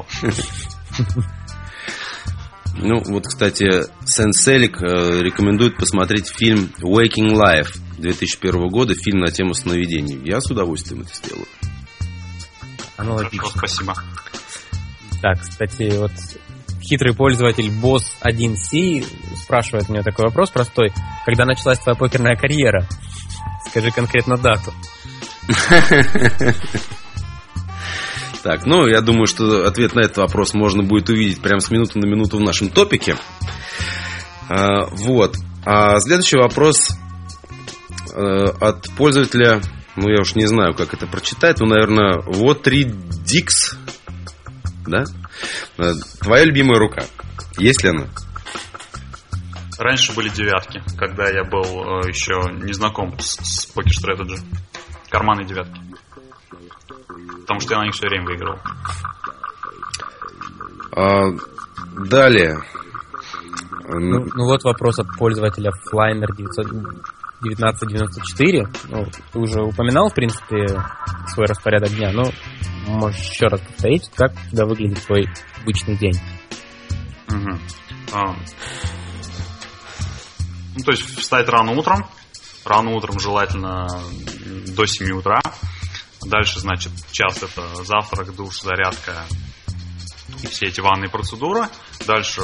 Ну, вот, кстати, Сенселик рекомендует посмотреть фильм Waking Life 2001 года, фильм на тему сновидений. Я с удовольствием это сделаю. Хорошо, спасибо. Так, кстати, вот хитрый пользователь Boss1C спрашивает у меня такой вопрос простой. Когда началась твоя покерная карьера? Скажи конкретно дату. Так, ну, я думаю, что ответ на этот вопрос можно будет увидеть прямо с минуты на минуту в нашем топике. Вот. А следующий вопрос от пользователя, ну, я уж не знаю, как это прочитать, ну, наверное, What3Dix, да? Твоя любимая рука. Есть ли она? Раньше были девятки, когда я был еще не знаком с Poker Strategy. Карманные девятки. Потому что я на них все время выигрывал. Далее. Ну вот вопрос от пользователя Fliner 1994. Ну, ты уже упоминал, в принципе, свой распорядок дня, но можешь еще раз повторить, как у тебя выглядит твой обычный день. Угу. Ну, то есть встать рано утром. Рано утром желательно до 7 утра. Дальше, значит, час это завтрак, душ, зарядка и все эти ванные процедуры. Дальше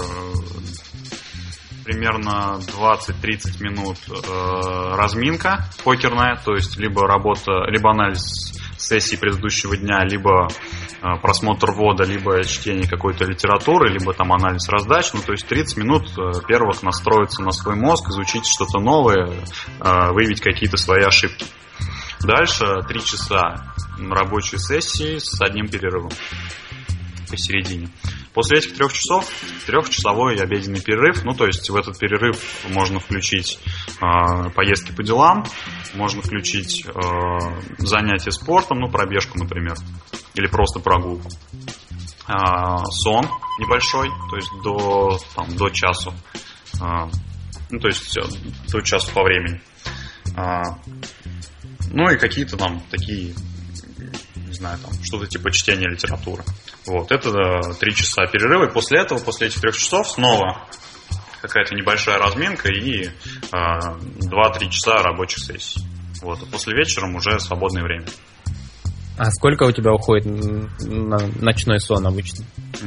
примерно 20-30 минут разминка покерная, то есть либо работа, либо анализ сессии предыдущего дня, либо просмотр ввода, либо чтение какой-то литературы, либо там анализ раздач. Ну, то есть 30 минут первых настроиться на свой мозг, изучить что-то новое, выявить какие-то свои ошибки. Дальше 3 часа рабочей сессии с одним перерывом посередине. После этих 3 часов 3-часовой обеденный перерыв. Ну, то есть в этот перерыв можно включить поездки по делам, можно включить занятия спортом, ну, пробежку, например, или просто прогулку. Сон небольшой, то есть до часу. Ну, то есть до часу по времени. Ну, и какие-то там такие, не знаю, там что-то типа чтения литературы. Вот, это 3 часа перерыва. И после этого, после этих 3 часов снова какая-то небольшая разминка и 2-3 часа рабочих сессий. Вот, а после вечером уже свободное время. А сколько у тебя уходит на ночной сон обычно?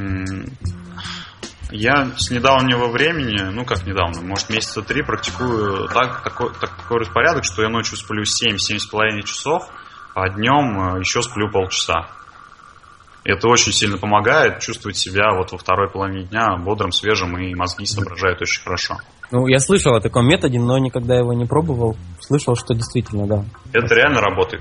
Я с недавнего времени, ну как недавно, может месяца 3 практикую такой распорядок, что я ночью сплю 7-7,5 часов, а днем еще сплю полчаса. Это очень сильно помогает чувствовать себя вот во второй половине дня бодрым, свежим, и мозги соображают очень хорошо. Ну, я слышал о таком методе, но никогда его не пробовал. Слышал, что действительно, да. Это реально работает.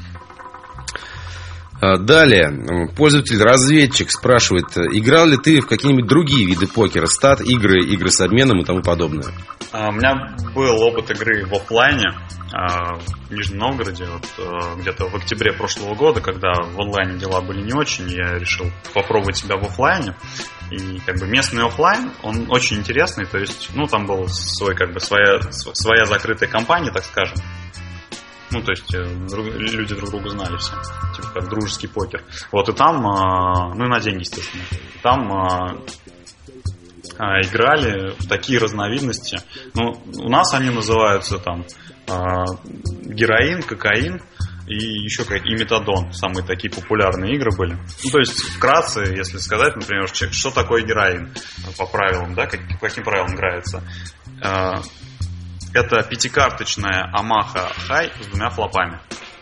Далее, пользователь-разведчик спрашивает, играл ли ты в какие-нибудь другие виды покера, стат, игры с обменом и тому подобное? У меня был опыт игры в офлайне в Нижнем Новгороде, вот, где-то в октябре прошлого года, когда в онлайне дела были не очень, я решил попробовать себя в офлайне. И как бы местный офлайн, он очень интересный, то есть, ну, там был своя закрытая компания, так скажем. Ну, то есть люди друг друга знали все. Типа как дружеский покер. Вот, и там, ну и на деньги, естественно. Там играли в такие разновидности. Ну, у нас они называются там героин, кокаин и еще и метадон. Самые такие популярные игры были. Ну, то есть, вкратце, если сказать, например, что такое героин по правилам, да, каким правилам играется. Это 5-карточная Амаха Хай с 2 флопами.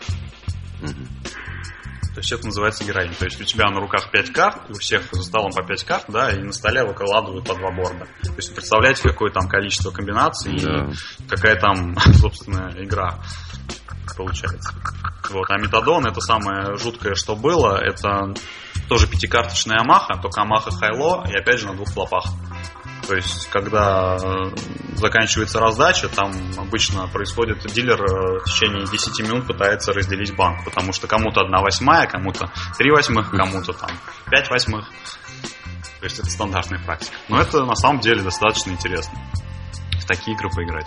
То есть это называется героин. То есть у тебя на руках 5 карт, у всех за столом по 5 карт, да, и на столе выкладывают по 2 борда. То есть представляете, какое там количество комбинаций, да, и какая там, собственно, игра получается. Вот. А метадон, это самое жуткое, что было, это тоже 5-карточная Амаха, только Амаха Хайло, и опять же на 2 флопах. То есть, когда заканчивается раздача, там обычно происходит, дилер в течение 10 минут пытается разделить банк, потому что кому-то 1/8, кому-то 3/8, кому-то там 5/8. То есть, это стандартная практика. Но это на самом деле достаточно интересно в такие игры поиграть.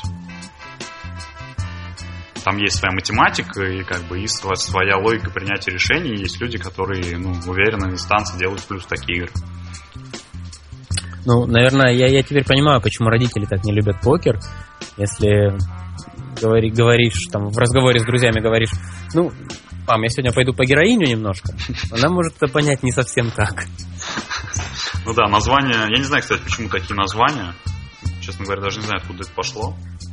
Там есть своя математика и как бы есть своя логика принятия решений. Есть люди, которые, ну, уверенно из танца делают плюс такие игры. Ну, наверное, я теперь понимаю, почему родители так не любят покер. Если говоришь, там, в разговоре с друзьями говоришь, ну, мам, я сегодня пойду по героиню немножко, она может это понять не совсем так. Ну да, название, я не знаю, кстати, почему такие названия. Честно говоря, даже не знаю, откуда это пошло.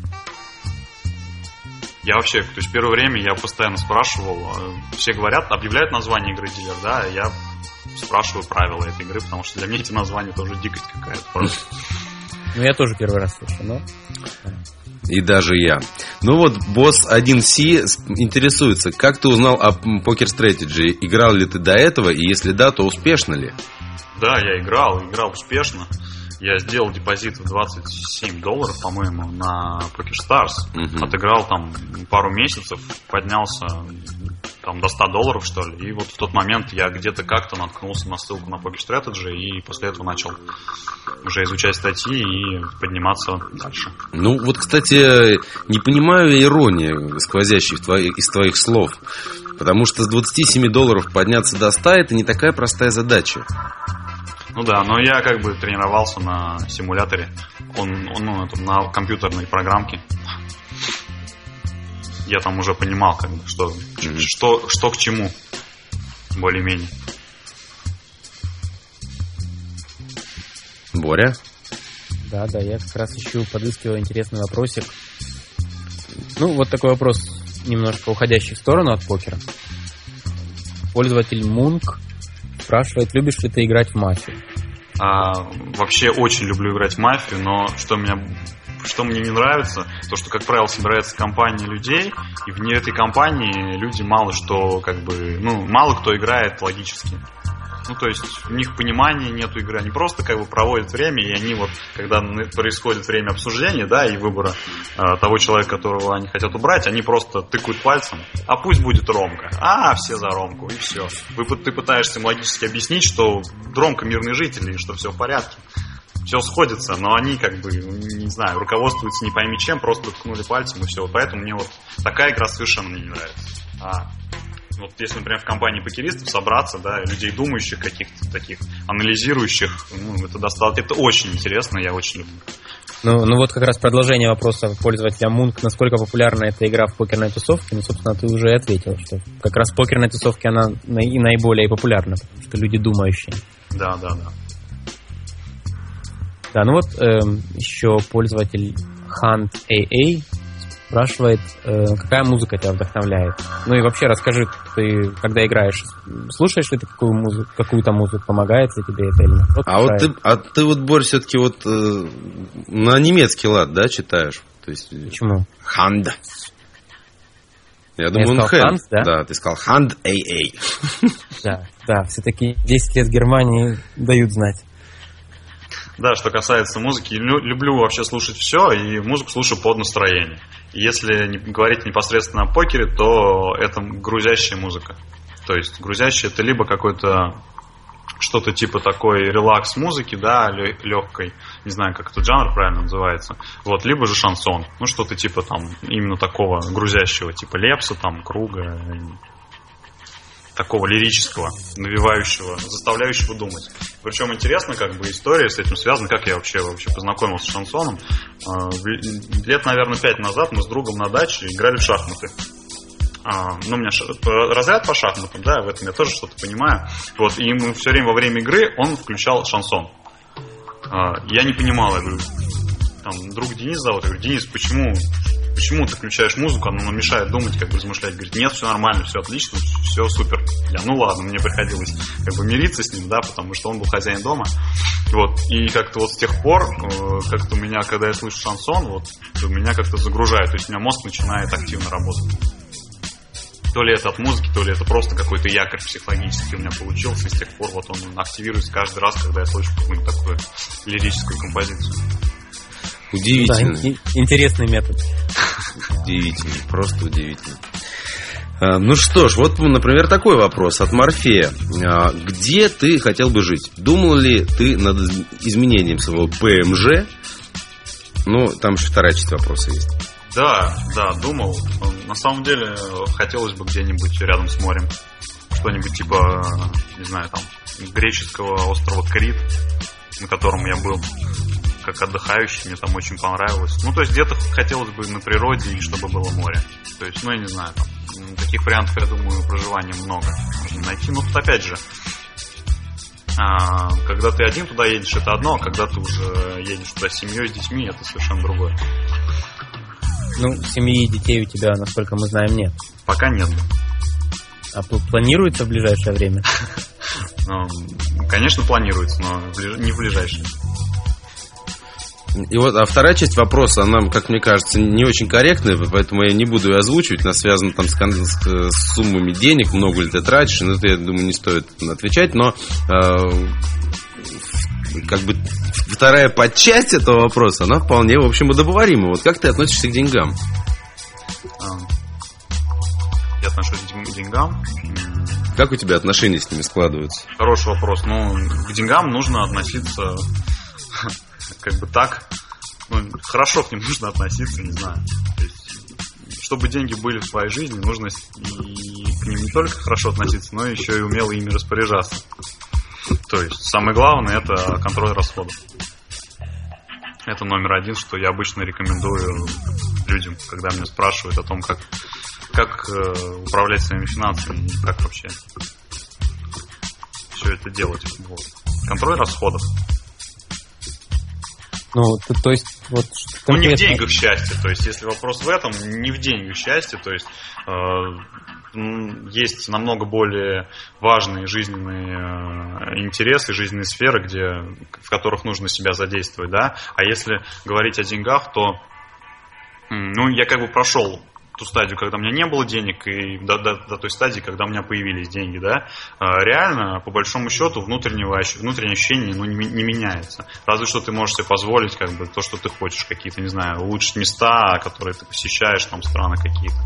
Я вообще, то есть, первое время я постоянно спрашивал, все говорят, объявляют название игры дилер, да, я спрашиваю правила этой игры, потому что для меня эти названия тоже дикость какая-то просто. Ну, я тоже первый раз слышу, но... И даже я. Ну вот, босс 1C интересуется, как ты узнал о Poker Strategy? Играл ли ты до этого, и если да, то успешно ли? Да, я играл успешно. Я сделал депозит в $27, по-моему, на PokerStars. Отыграл там пару месяцев, поднялся там до $100, что ли. И вот в тот момент я где-то как-то наткнулся на ссылку на PokerStrategy, и после этого начал уже изучать статьи и подниматься дальше. Ну вот, кстати, не понимаю иронии, сквозящей из твоих слов. Потому что с $27 подняться до 100 это не такая простая задача. Ну да, но я как бы тренировался на симуляторе, на компьютерной программке. Я там уже понимал, как бы, что к чему, более-менее. Боря? Да, я как раз подыскивал интересный вопросик. Ну, вот такой вопрос, немножко уходящий в сторону от покера. Пользователь Мунк спрашивает, любишь ли ты играть в мафию? Вообще очень люблю играть в мафию, но что меня что мне не нравится, то, что, как правило, собирается компания людей, и вне этой компании люди мало что, мало кто играет логически. Ну, то есть у них понимания нету игры, они просто проводят время, и они когда происходит время обсуждения, да, и выбора того человека, которого они хотят убрать, они просто тыкают пальцем, а пусть будет Ромка, все за Ромку, и все. Ты пытаешься им логически объяснить, что Ромка мирный житель, и что все в порядке. Все сходится, но они не знаю, руководствуются не пойми чем, просто ткнули пальцем, и все. Поэтому мне такая игра совершенно мне не нравится. Если, например, в компании покеристов собраться, да, людей думающих, каких-то таких анализирующих, это очень интересно, я очень люблю. Ну как раз продолжение вопроса пользователя Мунк, насколько популярна эта игра в покерной тусовке, собственно, ты уже ответил, что как раз в покерной тусовке она и наиболее популярна, потому что люди думающие. Да. Да, еще пользователь Hunt AA спрашивает, какая музыка тебя вдохновляет. Ну и вообще расскажи, ты когда играешь, слушаешь ли ты какую-то музыку, помогает ли тебе это или нет? Ты Борь, все-таки на немецкий лад, да, читаешь? То есть, почему? Hand. Я думаю, он Hand, да? Да, ты сказал Hand AA. Да, все-таки 10 лет Германии дают знать. Да, что касается музыки, люблю вообще слушать все, и музыку слушаю под настроение. Если говорить непосредственно о покере, то это грузящая музыка. То есть грузящая — это либо какой-то что-то типа такой релакс-музыки, да, легкой, не знаю, как этот жанр правильно называется, либо же шансон, что-то типа именно такого грузящего, типа Лепса, Круга, такого лирического, навевающего, заставляющего думать. Причем интересно, история с этим связана, как я вообще познакомился с шансоном. Лет, наверное, 5 назад мы с другом на даче играли в шахматы. У меня разряд по шахматам, да, в этом я тоже что-то понимаю. И ему все время во время игры он включал шансон. Я не понимал, я говорю, друг Денис зовут, я говорю, Денис, почему ты включаешь музыку, она нам мешает думать, размышлять? Говорит, нет, все нормально, все отлично, все супер. Ладно, мне приходилось мириться с ним, да, потому что он был хозяин дома. И как-то с тех пор, как-то у меня, когда я слышу шансон, меня как-то загружает, то есть у меня мозг начинает активно работать. То ли это от музыки, то ли это просто какой-то якорь психологический у меня получился, и с тех пор он активируется каждый раз, когда я слышу какую-нибудь такую лирическую композицию. Удивительно. Да, интересный метод. Удивительно, просто удивительно. Ну что ж, например, такой вопрос от Морфея. Где ты хотел бы жить? Думал ли ты над изменением своего ПМЖ? Там еще вторая часть вопроса есть. Да, думал. На самом деле, хотелось бы где-нибудь рядом с морем. Что-нибудь типа, не знаю, греческого острова Крит, на котором я был как отдыхающий, мне там очень понравилось. То есть где-то хотелось бы на природе, и чтобы было море. То есть, я не знаю, таких вариантов, я думаю, проживания много можно найти. Тут опять же, когда ты один туда едешь, это одно, а когда ты уже едешь туда с семьей, с детьми, это совершенно другое. Семьи и детей у тебя, насколько мы знаем, нет. Пока нет. А планируется в ближайшее время? Конечно, планируется, но не в ближайшее. И а вторая часть вопроса, она, как мне кажется, не очень корректная, поэтому я не буду ее озвучивать. Она связана с суммами денег, много ли ты тратишь. Это, я думаю, не стоит отвечать. Но вторая подчасть этого вопроса, она вполне, в общем, удобоварима. Как ты относишься к деньгам? Я отношусь к деньгам. Как у тебя отношения с ними складываются? Хороший вопрос. К деньгам нужно относиться так. Хорошо к ним нужно относиться, не знаю. То есть, чтобы деньги были в твоей жизни, нужно и к ним не только хорошо относиться, но еще и умело ими распоряжаться. То есть, самое главное — это контроль расходов. Это номер один, что я обычно рекомендую людям, когда меня спрашивают о том, как управлять своими финансами, как вообще все это делать. Контроль расходов. Ну, то есть, вот... Ну, не в деньгах счастье. То есть, если вопрос в этом, не в деньгах счастье. То есть, есть намного более важные жизненные интересы, жизненные сферы, в которых нужно себя задействовать, да. А если говорить о деньгах, то, ну, я как бы прошел ту стадию, когда у меня не было денег, и до той стадии, когда у меня появились деньги, да, реально, по большому счету, внутреннее ощущение, ну, не меняется. Разве что ты можешь себе позволить, как бы, то, что ты хочешь, какие-то, не знаю, улучшить места, которые ты посещаешь, там, страны какие-то.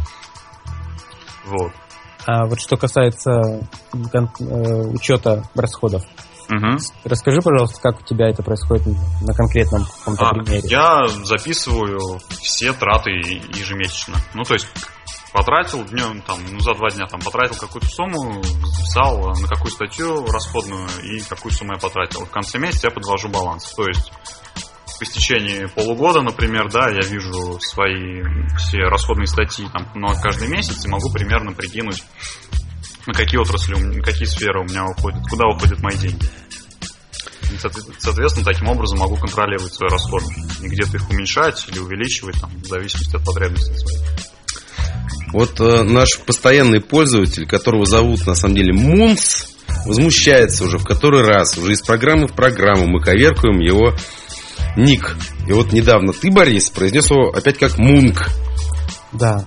Вот. А вот что касается учета расходов, расскажи, пожалуйста, как у тебя это происходит на конкретном каком-то примере. Я записываю все траты ежемесячно. Ну, то есть, потратил днем, там, ну, за 2 дня там, потратил какую-то сумму, записал, на какую статью расходную и какую сумму я потратил. В конце месяца я подвожу баланс. То есть, по истечении полугода, например, да, я вижу свои все расходные статьи там, на каждый месяц и могу примерно прикинуть, на какие отрасли, какие сферы у меня уходят, куда уходят мои деньги. И, соответственно, таким образом могу контролировать свои расходы. И где-то их уменьшать или увеличивать, там, в зависимости от потребностей своих. Вот наш постоянный пользователь, которого зовут на самом деле Мунс, возмущается уже в который раз. Уже из программы в программу мы коверкуем его ник. И вот недавно ты, Борис, произнес его опять как Мунк. Да.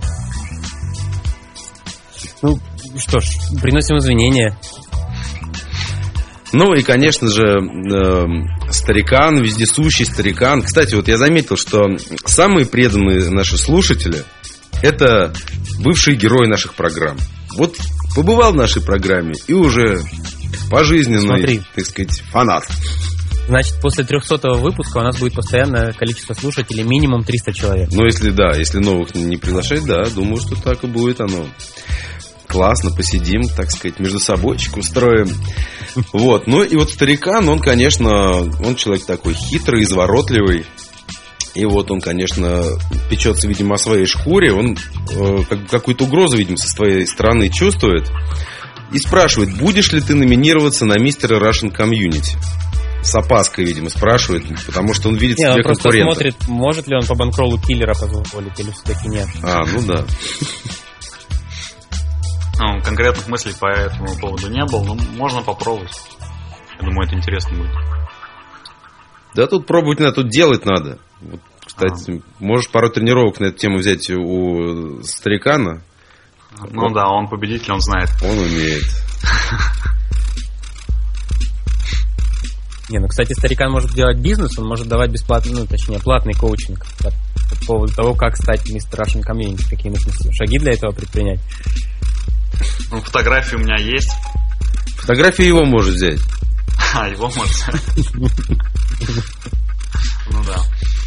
Ну, что ж, приносим извинения. Ну и, конечно же, старикан, вездесущий старикан. Кстати, вот я заметил, что самые преданные наши слушатели — это бывшие герои наших программ. Вот побывал в нашей программе и уже пожизненный, так сказать, фанат. Значит, после 300-го выпуска у нас будет постоянное количество слушателей, минимум 300 человек. Ну, если новых не приглашать, да, думаю, что так и будет оно. Классно, посидим, так сказать, между собойчик устроим. Вот, ну и вот старикан, он, конечно, он человек такой хитрый, изворотливый. И вот он, конечно, печется, видимо, о своей шкуре. Он какую-то угрозу, видимо, со своей стороны чувствует. И спрашивает, будешь ли ты номинироваться на мистера Russian Community? С опаской, видимо, спрашивает, потому что он видит себе конкурента. Он просто смотрит, может ли он по банкроллу киллера позволить, или все-таки нет. Ну да. Конкретных мыслей по этому поводу не было, но можно попробовать. Я думаю, это интересно будет. Да тут пробовать надо, тут делать надо. Вот, кстати, можешь пару тренировок на эту тему взять у старикана. Ну да, он победитель, он знает. Он умеет. Не, ну, кстати, старикан может делать бизнес, он может давать бесплатный, ну, точнее, платный коучинг по поводу того, как стать мистер Russian Community, какие нужно шаги для этого предпринять. Ну, фотографии у меня есть. Фотографии его может взять. Его может взять. Ну да.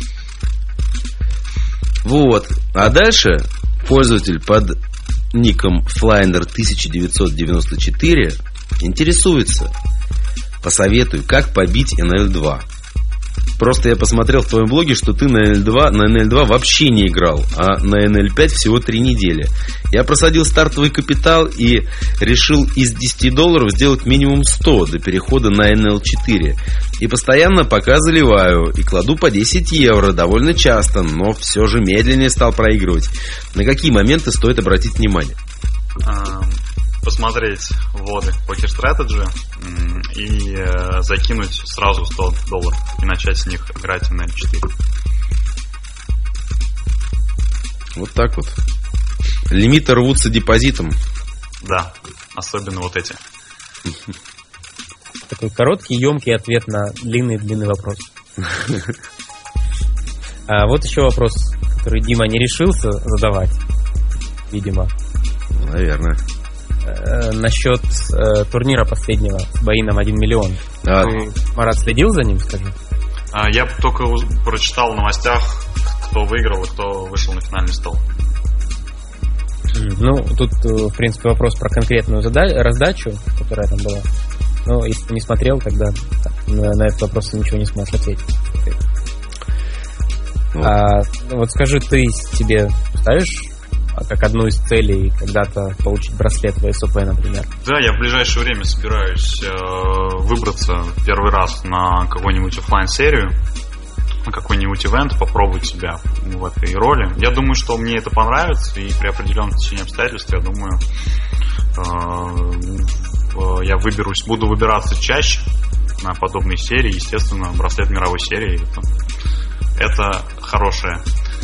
Вот. А дальше пользователь под ником Flynder1994 интересуется. Посоветуй, как побить NL2. Просто я посмотрел в твоем блоге, что ты на NL2 вообще не играл, а на NL5 всего 3 недели. Я просадил стартовый капитал и решил из $10 сделать минимум 100 до перехода на NL4. И постоянно пока заливаю и кладу по 10 евро довольно часто, но все же медленнее стал проигрывать. На какие моменты стоит обратить внимание? Посмотреть вводы Poker Strategy и закинуть сразу $100 и начать с них играть в NL4. Вот так вот. Лимиты рвутся депозитом. Да, особенно вот эти. Такой короткий, емкий ответ на длинный вопрос. А вот еще вопрос, который Дима не решился задавать, видимо. Наверное. Насчет турнира последнего с Баином 1 миллион. Ты, Марат, следил за ним, скажи? Я только прочитал в новостях, кто выиграл и кто вышел на финальный стол. Ну, тут, в принципе, вопрос про конкретную раздачу, которая там была. Но если ты не смотрел, тогда на этот вопрос ты ничего не сможешь ответить. Вот скажи, ты себе ставишь как одну из целей когда-то получить браслет в ВСОП, например? Да, я в ближайшее время собираюсь выбраться первый раз на какую-нибудь офлайн-серию. на какой-нибудь ивент, попробовать себя в этой роли. Я думаю, что мне это понравится, и при определенном течении обстоятельств, я думаю, я буду выбираться чаще на подобные серии. Естественно, браслет мировой серии это хороший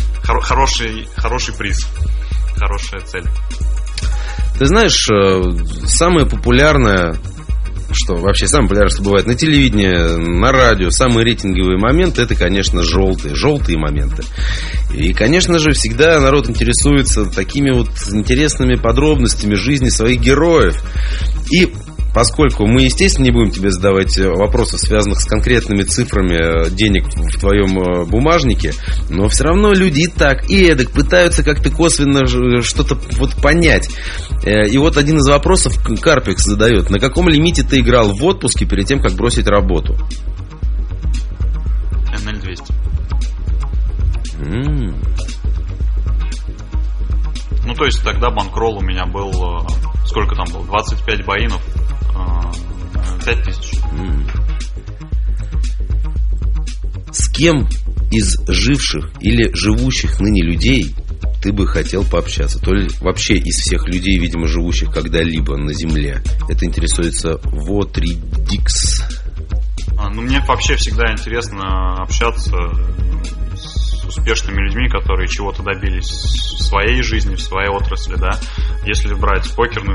приз, хорошая цель. Ты знаешь, самое популярное, что бывает на телевидении, на радио, самые рейтинговые моменты, это, конечно, желтые моменты. И, конечно же, всегда народ интересуется такими вот интересными подробностями жизни своих героев. И поскольку мы, естественно, не будем тебе задавать вопросов, связанных с конкретными цифрами денег в твоем бумажнике, но все равно люди и так, и эдак пытаются как-то косвенно что-то вот понять. И вот один из вопросов Карпикс задает. На каком лимите ты играл в отпуске перед тем, как бросить работу? NL200. Ну, то есть тогда банкролл у меня был... Сколько там было? 25 боинов. 5000. С кем из живших или живущих ныне людей ты бы хотел пообщаться? То ли вообще из всех людей, видимо, живущих когда-либо на Земле. Это интересуется Вотридикс. Ну, мне вообще всегда интересно общаться с успешными людьми, которые чего-то добились в своей жизни, в своей отрасли, да. Если брать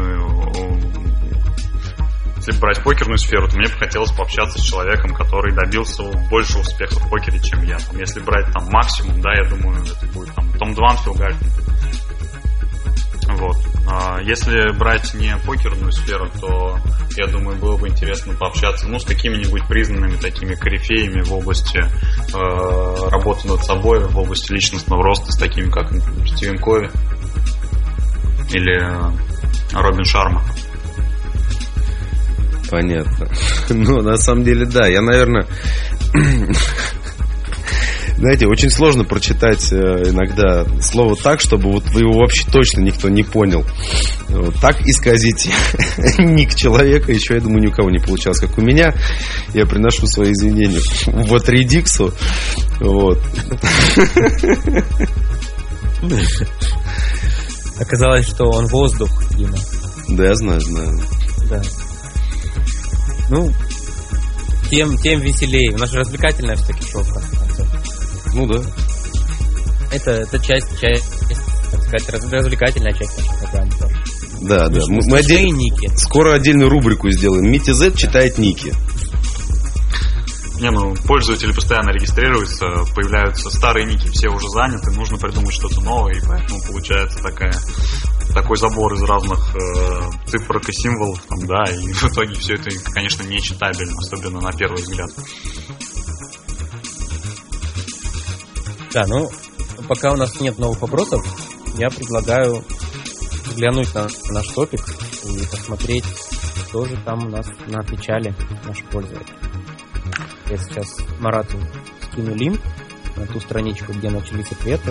покерную сферу, то мне бы хотелось пообщаться с человеком, который добился больше успеха в покере, чем я. Если брать там максимум, да, я думаю, это будет там Том Дван, Фил Гальфин. Вот. Если брать не покерную сферу, то, я думаю, было бы интересно пообщаться, с какими-нибудь признанными такими корифеями в области работы над собой, в области личностного роста, с такими, как, например, Стивен Кови или Робин Шарма. Понятно. Ну, на самом деле, да. Я, наверное... Знаете, очень сложно прочитать иногда слово так, чтобы вот его вообще точно никто не понял. Вот так исказить ник человека еще, я думаю, ни у кого не получалось, как у меня. Я приношу свои извинения вот Редиксу. Вот. Оказалось, что он воздух, Дима. Да, я знаю. Да. Ну, тем веселее. У нас же развлекательная все-таки шоу. Ну да. Это часть, так сказать, развлекательная часть нашей программы. Да. Мы ники. Скоро отдельную рубрику сделаем. Мити Зет читает ники. Пользователи постоянно регистрируются, появляются старые ники, все уже заняты, нужно придумать что-то новое, и поэтому получается такой забор из разных цифрок и символов, да, и в итоге все это, конечно, не читабельно, особенно на первый взгляд. Да, пока у нас нет новых вопросов, я предлагаю взглянуть на наш топик и посмотреть, что же там у нас наотвечали наши пользователи. Я сейчас Марату скину линк на ту страничку, где начались ответы.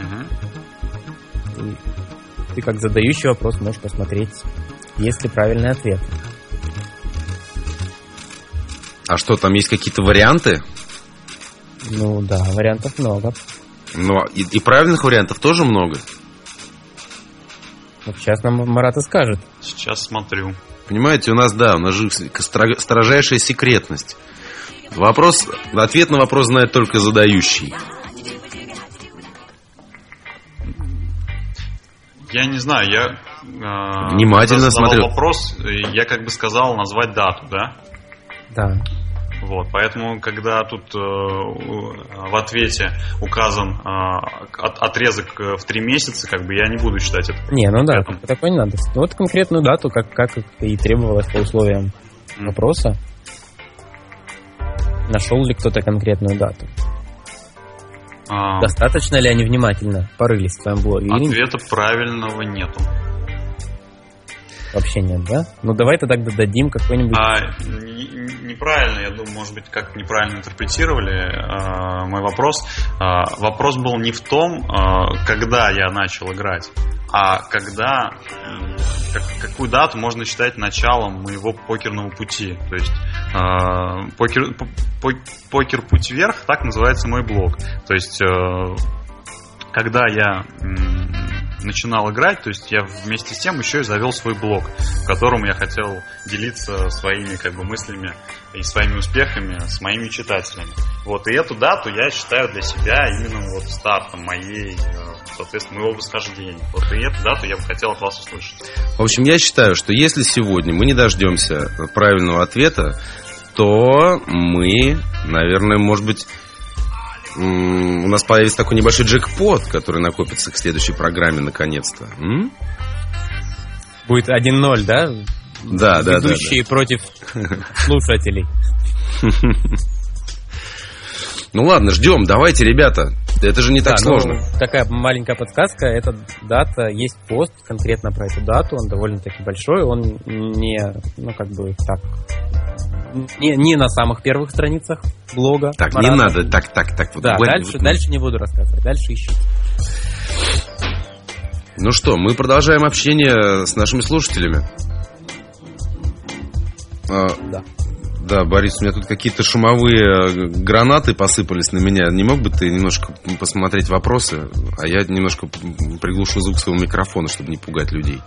И ты, как задающий вопрос, можешь посмотреть, есть ли правильный ответ. А что, там есть какие-то варианты? Ну да, вариантов много. Ну, и правильных вариантов тоже много? Вот сейчас нам Марат и скажет. Сейчас смотрю. Понимаете, у нас же строжайшая секретность. Ответ на вопрос знает только задающий. Я не знаю, я внимательно смотрю. Вопрос, я как бы сказал назвать дату, да? Да. Вот, поэтому, когда тут в ответе указан отрезок в 3 месяца, как бы я не буду считать это. Не, такой не надо. Вот конкретную дату, как и требовалось по условиям вопроса. Нашел ли кто-то конкретную дату? Достаточно ли они внимательно порылись в твоем блоге? Ответа правильного нету. Вообще нет, да? Ну давай тогда дадим какой-нибудь... Неправильно, я думаю, может быть, как неправильно интерпретировали мой вопрос. Вопрос был не в том, когда я начал играть, а когда какую дату можно считать началом моего покерного пути. То есть покер «Путь вверх», так называется мой блог. То есть когда я начинал играть, то есть я вместе с тем еще и завел свой блог, в котором я хотел делиться своими мыслями и своими успехами с моими читателями. Вот, и эту дату я считаю для себя именно стартом моей, соответственно, моего восхождения. Вот, и эту дату я бы хотел от вас услышать. В общем, я считаю, что если сегодня мы не дождемся правильного ответа, то мы, наверное, может быть, у нас появится такой небольшой джекпот, который накопится к следующей программе наконец-то. Будет 1-0, да? Да. Ведущие против слушателей. Ну ладно, ждем. Давайте, ребята. Это же не так сложно. Такая маленькая подсказка. Эта дата, есть пост конкретно про эту дату. Он довольно-таки большой. Он не на самых первых страницах блога. Так, Марата. Не надо. Так. Да, дальше не буду рассказывать. Дальше ищите. Ну что, мы продолжаем общение с нашими слушателями. Да. Да, Борис, у меня тут какие-то шумовые гранаты посыпались на меня. Не мог бы ты немножко посмотреть вопросы, а я немножко приглушу звук своего микрофона, чтобы не пугать людей.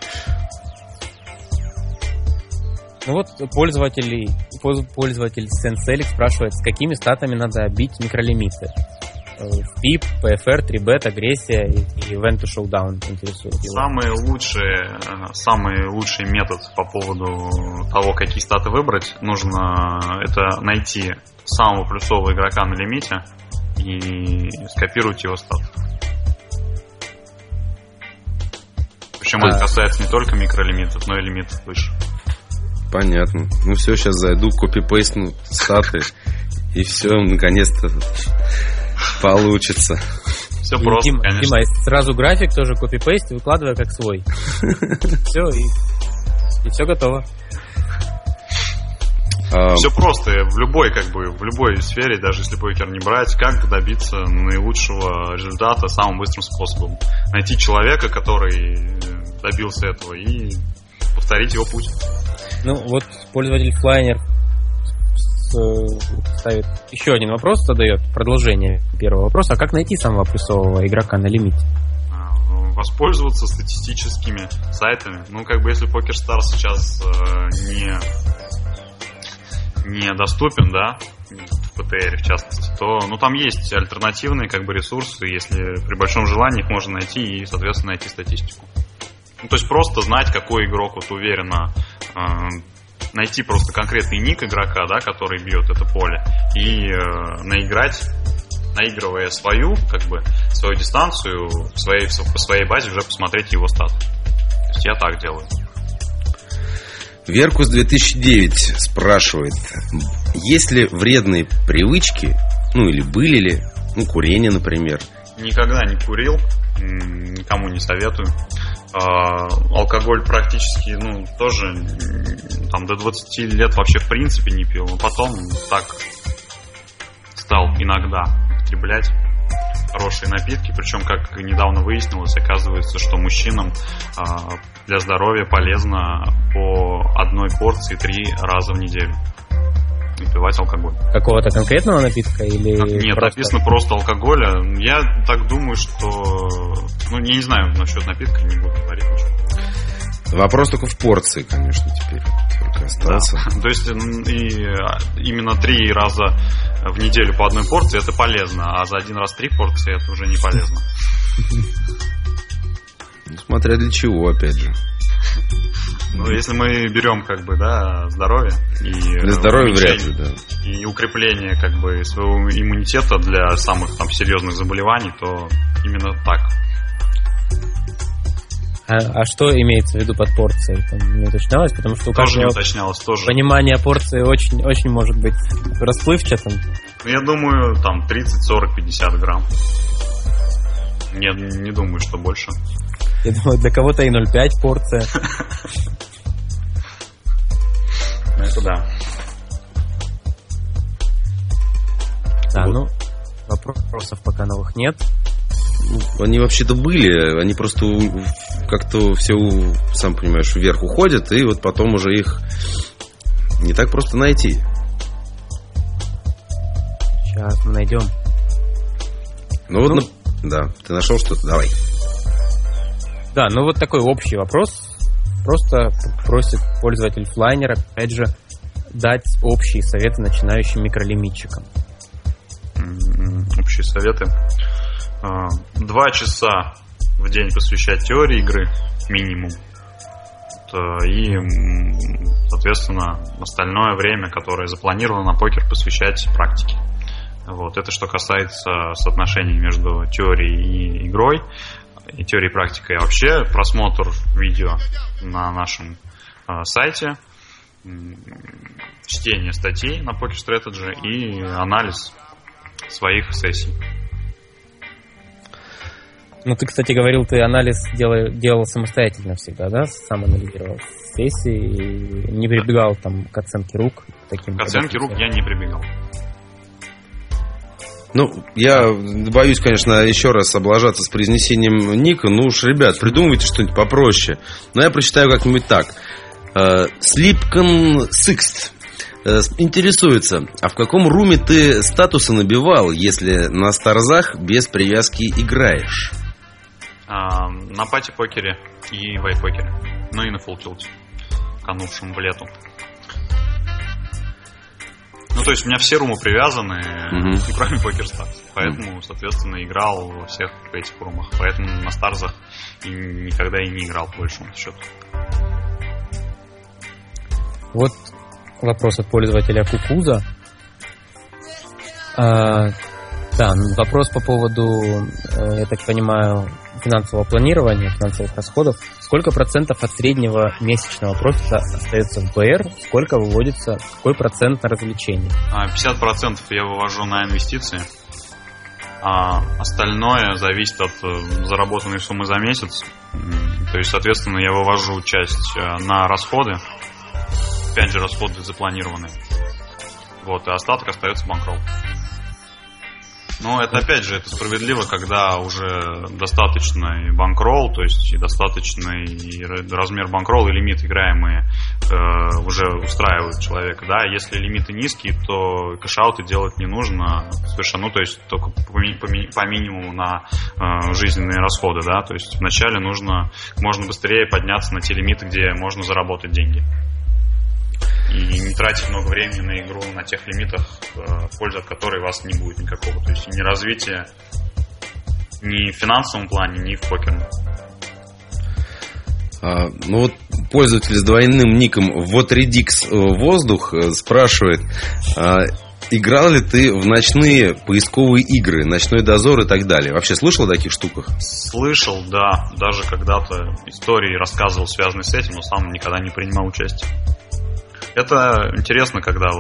Ну вот пользователь SenseLix спрашивает, с какими статами надо бить микролимиты. PIP, PFR, 3bet, агрессия и Event to Showdown интересует его. Самый лучший метод по поводу того, какие статы выбрать, нужно это найти самого плюсового игрока на лимите и скопировать его стат. Причем это касается не только микролимитов, но и лимитов выше. Понятно. Ну все, сейчас зайду, копипейстну статы, и все, наконец-то получится. Все просто, конечно. Дима, сразу график тоже копипейст, выкладывая как свой. Все, и все готово. Все просто, в любой сфере, даже если покер не брать, как добиться наилучшего результата самым быстрым способом. Найти человека, который добился этого, и повторить его путь. Ну, вот пользователь Flyner ставит еще один вопрос, задает продолжение первого вопроса. А как найти самого плюсового игрока на лимите? Воспользоваться статистическими сайтами. Ну, если PokerStars сейчас не доступен, да, в ПТР в частности, то там есть альтернативные ресурсы, если при большом желании их можно найти и, соответственно, найти статистику. Ну, то есть просто знать, какой игрок уверенно, найти просто конкретный ник игрока, да, который бьет это поле, и наигрывая свою дистанцию по своей базе, уже посмотреть его стат. То есть я так делаю. Веркус 2009 спрашивает, есть ли вредные привычки, или были ли, курение, например? Никогда не курил, никому не советую. Алкоголь практически, тоже до 20 лет вообще в принципе не пил, но потом так стал иногда употреблять хорошие напитки, причем, как недавно выяснилось, оказывается, что мужчинам для здоровья полезно по одной порции 3 раза в неделю выпивать алкоголь. Какого-то конкретного напитка или... Нет, написано просто алкоголя. Я так думаю, что... я не знаю насчет напитка, не буду говорить ничего. Вопрос только в порции, конечно, теперь только остался. Да. То есть именно 3 раза в неделю по одной порции это полезно, а за 1 раз 3 порции это уже не полезно. Смотря для чего, опять же. Если мы берем здоровье и для здоровья вряд ли, да. И укрепление своего иммунитета для самых серьезных заболеваний, то именно так. А что имеется в виду под порцией? Не уточнялось, потому что у каждого не уточнялось, тоже. Понимание порции очень, очень может быть расплывчатым. Я думаю, 30, 40, 50 грамм. Не думаю, что больше. Я думаю, для кого-то и 0,5 порция. Это да. Да, вопросов пока новых нет. Они вообще-то были, они просто как-то все, сам понимаешь, вверх уходят, и вот потом уже их не так просто найти. Сейчас мы найдем. Да, ты нашел что-то? Давай. Да, вот такой общий вопрос. Просто просит пользователь Flyner, опять же, дать общие советы начинающим микролимитчикам. Общие советы. 2 часа в день посвящать теории игры минимум. И, соответственно, остальное время, которое запланировано на покер, посвящать практике. Это что касается соотношений между теорией и игрой, и теорией и практикой. А вообще просмотр видео на нашем сайте, чтение статей на Poker Strategy и анализ своих сессий. Ты, кстати, говорил, ты анализ делал самостоятельно всегда, да? Сам анализировал сессии и не прибегал к оценке рук? К оценке рук я не прибегал. Я боюсь, конечно, еще раз облажаться с произнесением ника. Ребят, придумывайте что-нибудь попроще. Но я прочитаю как-нибудь так. Slipcon Sixt интересуется, а в каком руме ты статусы набивал, если на старзах без привязки играешь? На пати-покере и вайт-покере. И на фулл-тилте, канувшем в лету. То есть у меня все румы привязаны, кроме PokerStars. Поэтому, соответственно, играл во всех этих румах. Поэтому на старзах никогда и не играл, по большому счету. Вот вопрос от пользователя Кукуза. Вопрос по поводу, я так понимаю, финансового планирования, финансовых расходов. Сколько процентов от среднего месячного профита остается в БР? Сколько выводится? Какой процент на развлечения? 50% я вывожу на инвестиции. А остальное зависит от заработанной суммы за месяц. То есть, соответственно, я вывожу часть на расходы. Опять же, расходы запланированные. И остаток остается банкролл. Это опять же, это справедливо, когда уже достаточный банкролл, то есть и достаточный размер банкролла и лимит играемые уже устраивают человека. Да? Если лимиты низкие, то кэш-ауты делать не нужно совершенно, то есть только по минимуму на жизненные расходы. Да? То есть вначале нужно можно быстрее подняться на те лимиты, где можно заработать деньги. И не тратить много времени на игру на тех лимитах, пользы от которой у вас не будет никакого. То есть ни развития ни в финансовом плане, ни в покерном. Пользователь с двойным ником WhatRedix Воздух спрашивает, играл ли ты в ночные поисковые игры, Ночной дозор и так далее? Вообще слышал о таких штуках? Слышал, да. Даже когда-то истории рассказывал, связанные с этим, но сам никогда не принимал участие. Это интересно, когда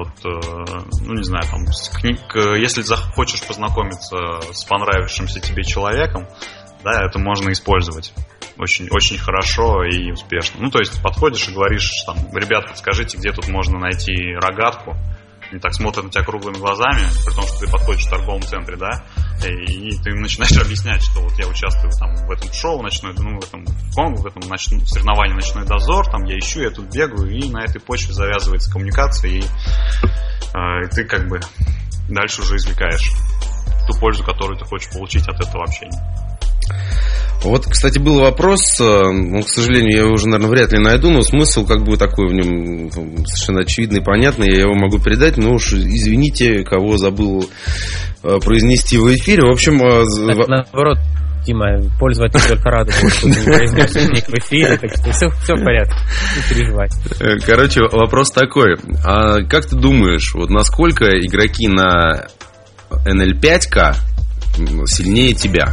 если захочешь познакомиться с понравившимся тебе человеком, да, это можно использовать очень, очень хорошо и успешно. То есть подходишь и говоришь, ребят, подскажите, где тут можно найти рогатку. Они так смотрят на тебя круглыми глазами, при том, что ты подходишь в торговом центре, да, и ты начинаешь объяснять, что я участвую в этом шоу ночной, в этом соревновании «Ночной дозор», я ищу, я тут бегаю, и на этой почве завязывается коммуникация, и ты дальше уже извлекаешь ту пользу, которую ты хочешь получить от этого общения. Кстати, был вопрос, к сожалению, я его уже, наверное, вряд ли найду, но смысл такой в нем совершенно очевидный, понятный, я его могу передать, но уж извините, кого забыл произнести в эфире. В общем... Наоборот, Дима, пользователь только радуется, что ты не произнес ник в эфире, так что все в порядке, не переживай. Короче, вопрос такой, а как ты думаешь, насколько игроки на NL5K сильнее тебя?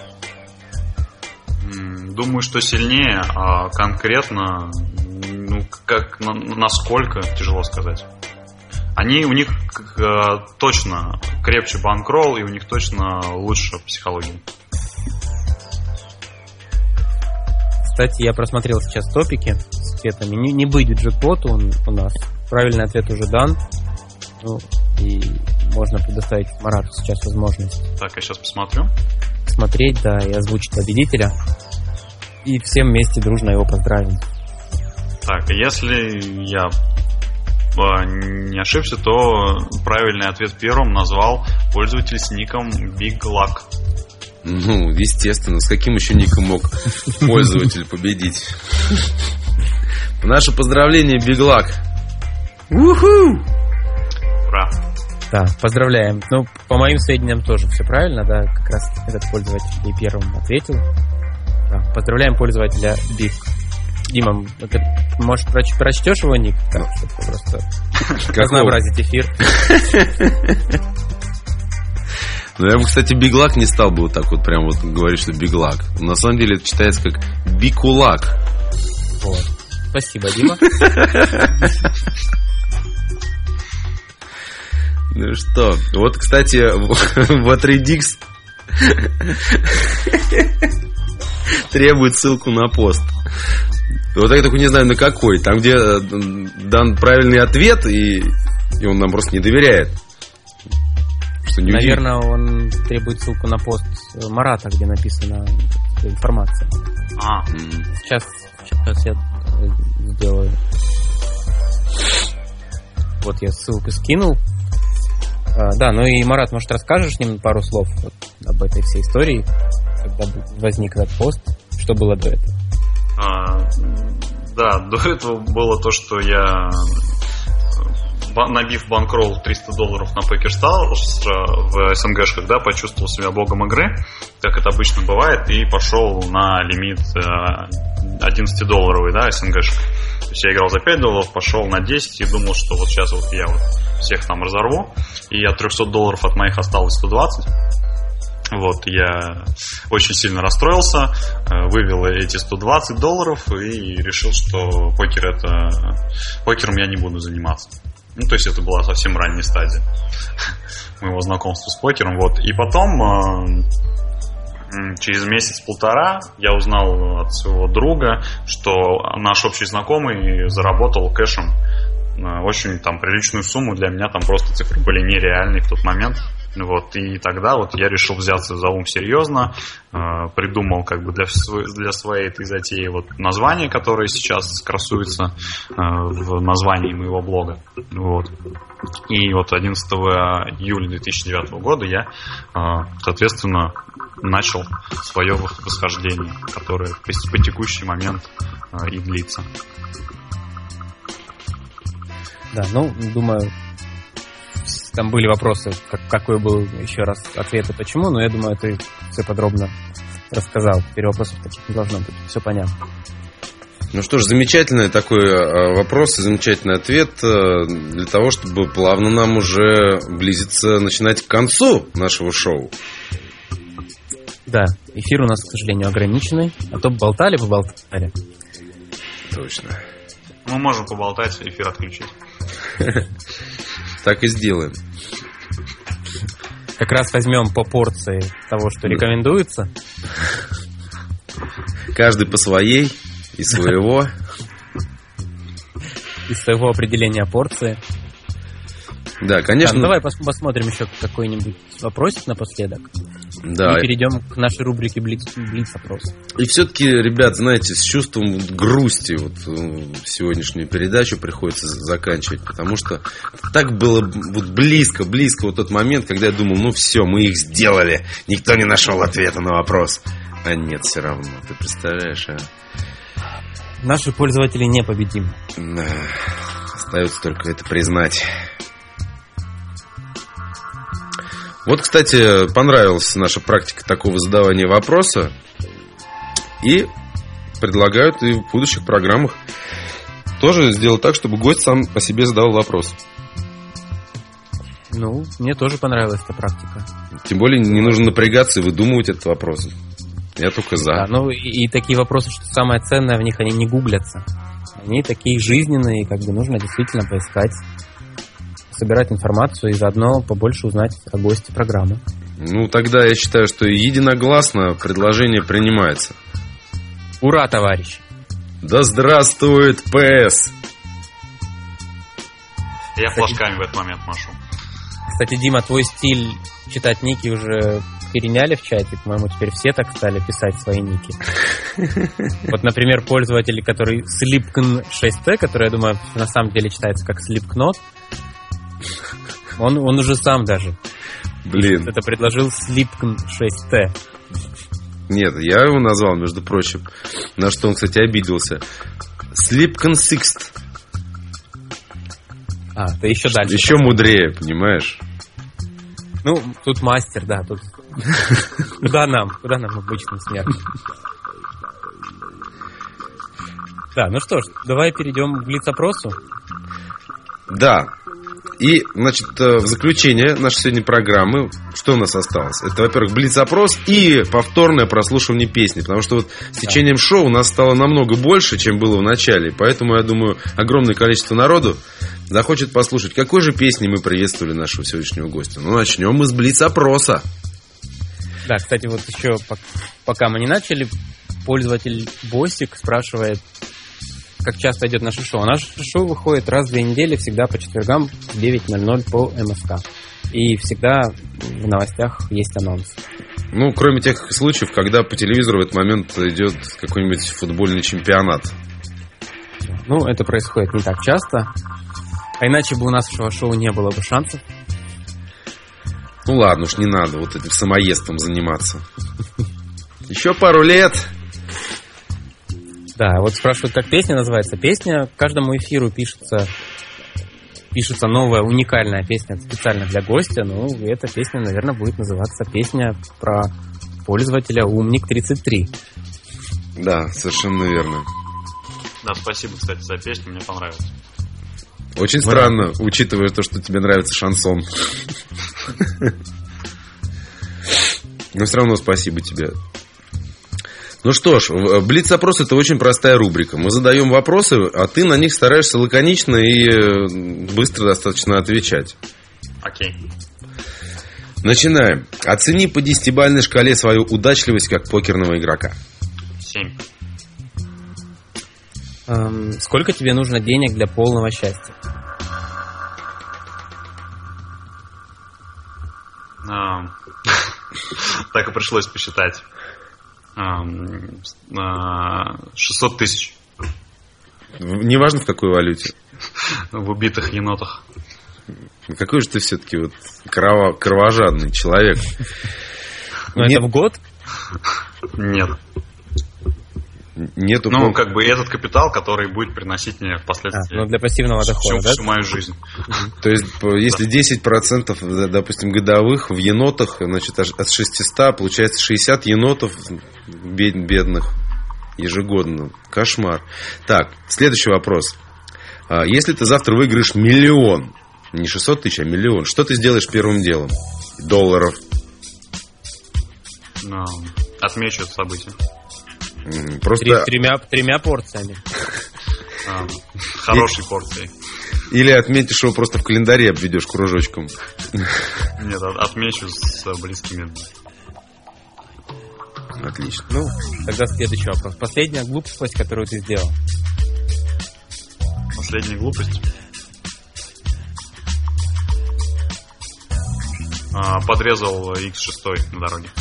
Думаю, что сильнее, а конкретно, насколько, тяжело сказать. У них точно крепче банкролл, и у них точно лучше психология. Кстати, я просмотрел сейчас топики с ответами. Не быть джекпоту у нас. Правильный ответ уже дан. И можно предоставить Марату сейчас возможность. Так, я сейчас посмотрю. Смотреть, да, и озвучить победителя. И всем вместе дружно его поздравим. Так, если я не ошибся, то правильный ответ первым назвал пользователь с ником Big Luck. Ну, естественно, с каким еще ником мог пользователь победить? Наше поздравление, Big Luck. Уху! Ура! Да, поздравляем. Ну, по моим сведениям тоже все правильно, да, как раз этот пользователь и первым ответил. Да, поздравляем пользователя Big. Дима, ты, может, прочтешь его ник? Так, чтобы просто разнообразить эфир. Ну, я бы, кстати, Big Luck не стал бы вот так вот прям вот говорить, что Big Luck. На самом деле это читается как Бикулак. Вот. Спасибо, Дима. Ну что, вот, кстати, вот Redix требует ссылку на пост. Вот я только не знаю, на какой. Там, где дан правильный ответ, и он нам просто не доверяет. Что не Наверное, он требует ссылку на пост Марата, где написана информация. Сейчас я сделаю. Вот я ссылку скинул. Да, ну и, Марат, может, расскажешь ним пару слов вот об этой всей истории, когда возник этот пост, что было до этого? Да, до этого было то, что я, набив банкролл $300 на PokerStars в СНГшках, да, почувствовал себя богом игры, как это обычно бывает, и пошел на лимит $11, да, СНГшек. То есть я играл за $5, пошел на 10 и думал, что вот сейчас вот я вот всех там разорву, и от $300 от моих осталось 120. Вот, я очень сильно расстроился, вывел эти $120 и решил, что покером я не буду заниматься. Ну, то есть это была совсем ранняя стадия моего знакомства с покером. Вот. И потом, через месяц-полтора, я узнал от своего друга, что наш общий знакомый заработал кэшем очень там приличную сумму. Для меня там просто цифры были нереальные в тот момент. Вот, и тогда вот я решил взяться за ум серьезно, придумал как бы для своей этой затеи вот название, которое сейчас красуется в названии моего блога. Вот. И вот 11 июля 2009 года я, соответственно, начал свое восхождение, которое по текущий момент и длится. Да, ну, думаю, там были вопросы, какой был еще раз ответ и почему, но я думаю, ты все подробно рассказал. Теперь вопросов таких не должно быть, все понятно. Ну что ж, замечательный такой вопрос, замечательный ответ для того, чтобы плавно нам уже близиться, начинать к концу нашего шоу. Да, эфир у нас, к сожалению, ограниченный, а то поболтали. Точно. Мы можем поболтать, эфир отключить. Так и сделаем. Как раз возьмем по порции того, что рекомендуется. Каждый по своей, из своего. Из своего определения порции. Да, конечно. Давай посмотрим еще какой-нибудь вопросик напоследок. Да. И перейдем к нашей рубрике Блиц-опрос. И все-таки, ребят, знаете, с чувством грусти вот сегодняшнюю передачу приходится заканчивать, потому что так было вот близко вот тот момент, когда я думал, ну все, мы их сделали, никто не нашел ответа на вопрос. А нет, все равно, ты представляешь, а? Наши пользователи непобедимы. Да, остается только это признать. Вот, кстати, понравилась наша практика такого задавания вопроса. И предлагают и в будущих программах тоже сделать так, чтобы гость сам по себе задавал вопрос. Ну, мне тоже понравилась эта практика. Тем более не нужно напрягаться и выдумывать этот вопрос. Я только за. Да, ну и такие вопросы, что самое ценное в них, они не гуглятся. Они такие жизненные, как бы нужно действительно поискать, собирать информацию и заодно побольше узнать о госте программы. Ну, тогда я считаю, что единогласно предложение принимается. Ура, товарищи! Да здравствует ПС! Я флажками в этот момент машу. Кстати, Дима, твой стиль читать ники уже переняли в чате, по-моему, теперь все так стали писать свои ники. Вот, например, пользователь, который Slipkn6T, который, я думаю, на самом деле читается как Slipknot, он уже сам даже это предложил Slipkn6T. Нет, я его назвал, между прочим. На что он, кстати, обиделся. Slipkn6. Ты еще дальше. Еще мудрее, понимаешь? Ну, тут мастер, да, тут... Куда нам обычным смертным? Да, ну что ж, давай перейдем к блиц-опросу. Да. И, значит, в заключение нашей сегодня программы, что у нас осталось? Это, во-первых, блиц-опрос и повторное прослушивание песни. Потому что вот с течением шоу у нас стало намного больше, чем было в начале. Поэтому, я думаю, огромное количество народу захочет послушать, какой же песней мы приветствовали нашего сегодняшнего гостя. Ну, начнем мы с блиц-опроса. Да, кстати, вот еще, пока мы не начали, пользователь Босик спрашивает, как часто идет наше шоу. Наше шоу выходит раз в 2 недели, всегда по четвергам в 9:00 по МСК. И всегда в новостях есть анонс. Ну, кроме тех случаев, когда по телевизору в этот момент идет какой-нибудь футбольный чемпионат. Ну, это происходит не так часто. А иначе бы у нашего шоу не было бы шансов. Ну ладно уж, не надо вот этим самоедством заниматься. Еще пару лет. Да, вот спрашивают, как песня называется. Песня к каждому эфиру пишется новая, уникальная песня специально для гостя. Ну, эта песня, наверное, будет называться песня про пользователя Умник33. Да, совершенно верно. Да, спасибо, кстати, за песню, мне понравилось. Очень странно, учитывая то, что тебе нравится шансон. Но все равно спасибо тебе. Ну что ж, блиц-опрос — это очень простая рубрика. Мы задаем вопросы, а ты на них стараешься лаконично и быстро достаточно отвечать. Окей. Начинаем. Оцени по 10-бальной шкале свою удачливость как покерного игрока. 7. Сколько тебе нужно денег для полного счастья? Так и пришлось посчитать. 600 тысяч. Неважно в какой валюте. В убитых енотах. Какой же ты все-таки вот кровожадный человек. Но это в год? Нет. Нету. Ну, как бы этот капитал, который будет приносить мне впоследствии. Ну, для пассивного дохода, да? Всю мою жизнь. То есть, если 10%, допустим, годовых в енотах, значит, от 600 получается 60 енотов бедных ежегодно. Кошмар. Так, следующий вопрос. Если ты завтра выиграешь миллион, не 600 тысяч, а миллион, что ты сделаешь первым делом? Долларов. Отмечу это событие. Просто... Тремя порциями. Хорошей порцией. Или отметишь его просто в календаре, обведешь кружочком. Нет, отмечу с близкими. Отлично. Ну, тогда следующий вопрос. Последняя глупость, которую ты сделал. Последняя глупость? Подрезал X6 на дороге.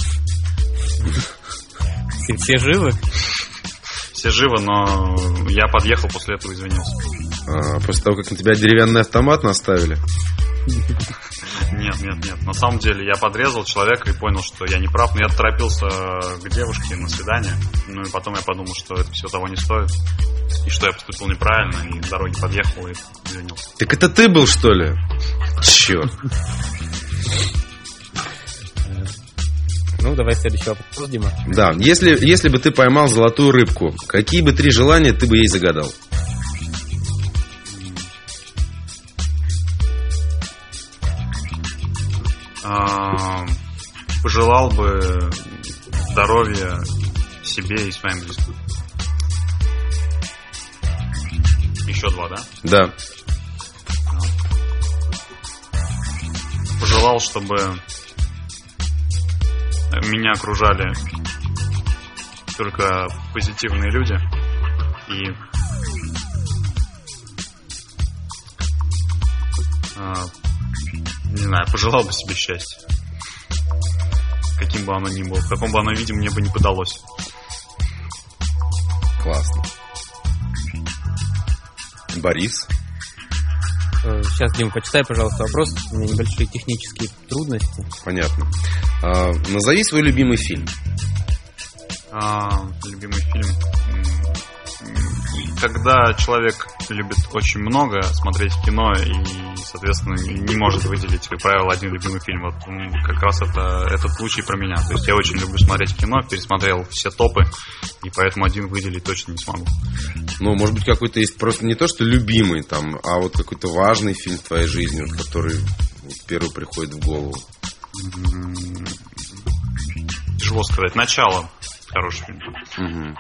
Все живы? Все живы, но я подъехал, после этого извинился. После того, как на тебя деревянный автомат наставили? Нет. На самом деле я подрезал человека и понял, что я не прав. Но я торопился к девушке на свидание. Ну и потом я подумал, что это все того не стоит. И что я поступил неправильно. И к дороге подъехал и извинился. Так это ты был, что ли? Черт. Ну, давай следующий вопрос, Дима. Да, если бы ты поймал золотую рыбку, какие бы 3 желания ты бы ей загадал? Пожелал бы здоровья себе и своим близким. Еще 2, да? Да. Пожелал, чтобы меня окружали только позитивные люди и не знаю, пожелал бы себе счастья. каким бы оно ни было, в каком бы оно виде мне бы не подалось. Классно. Борис? Сейчас, Дим, почитай, пожалуйста, вопрос. У меня небольшие технические трудности. Понятно. Назови свой любимый фильм. Любимый фильм. Когда человек любит очень много смотреть кино и, соответственно, не может выделить, как правило, один любимый фильм, вот как раз этот случай про меня. То есть я очень люблю смотреть кино, пересмотрел все топы, и поэтому один выделить точно не смогу. Ну, может быть, какой-то есть просто не то, что любимый, там, а вот какой-то важный фильм в твоей жизни, вот, который первый приходит в голову. Тяжело сказать. «Начало» — хороший фильм. Угу.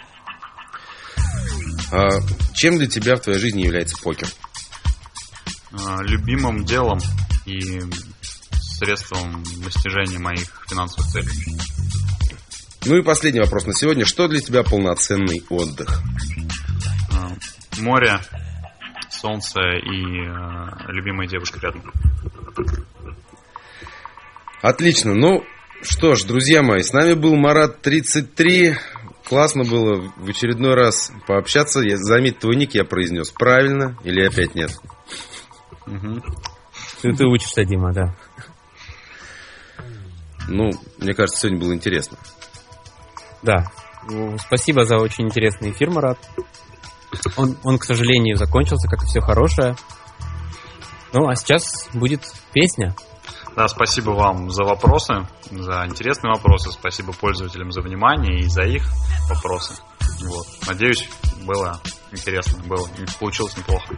Чем для тебя в твоей жизни является покер? Любимым делом и средством достижения моих финансовых целей. Ну и последний вопрос на сегодня. Что для тебя полноценный отдых? Море, солнце и любимая девушка рядом. Отлично. Ну что ж, друзья мои, с нами был Марат 33. Классно было в очередной раз пообщаться. Заметь, твой ник я произнес правильно или опять нет? Угу. Ты учишься, Дима, да. Ну, мне кажется, сегодня было интересно. Да. Спасибо за очень интересный эфир, Марат. Он, к сожалению, закончился, как и все хорошее. Ну, а сейчас будет песня. Да, спасибо вам за вопросы, за интересные вопросы. Спасибо пользователям за внимание и за их вопросы. Вот. Надеюсь, было интересно, получилось неплохо.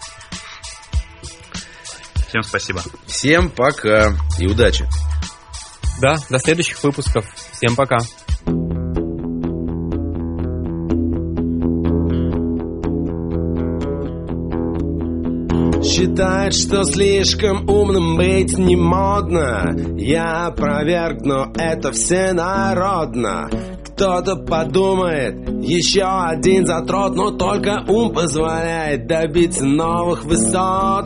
Всем спасибо. Всем пока и удачи. Да, до следующих выпусков. Всем пока. Считает, что слишком умным быть не модно. Я опроверг, но это всенародно. Кто-то подумает, еще один затрот, но только ум позволяет добиться новых высот.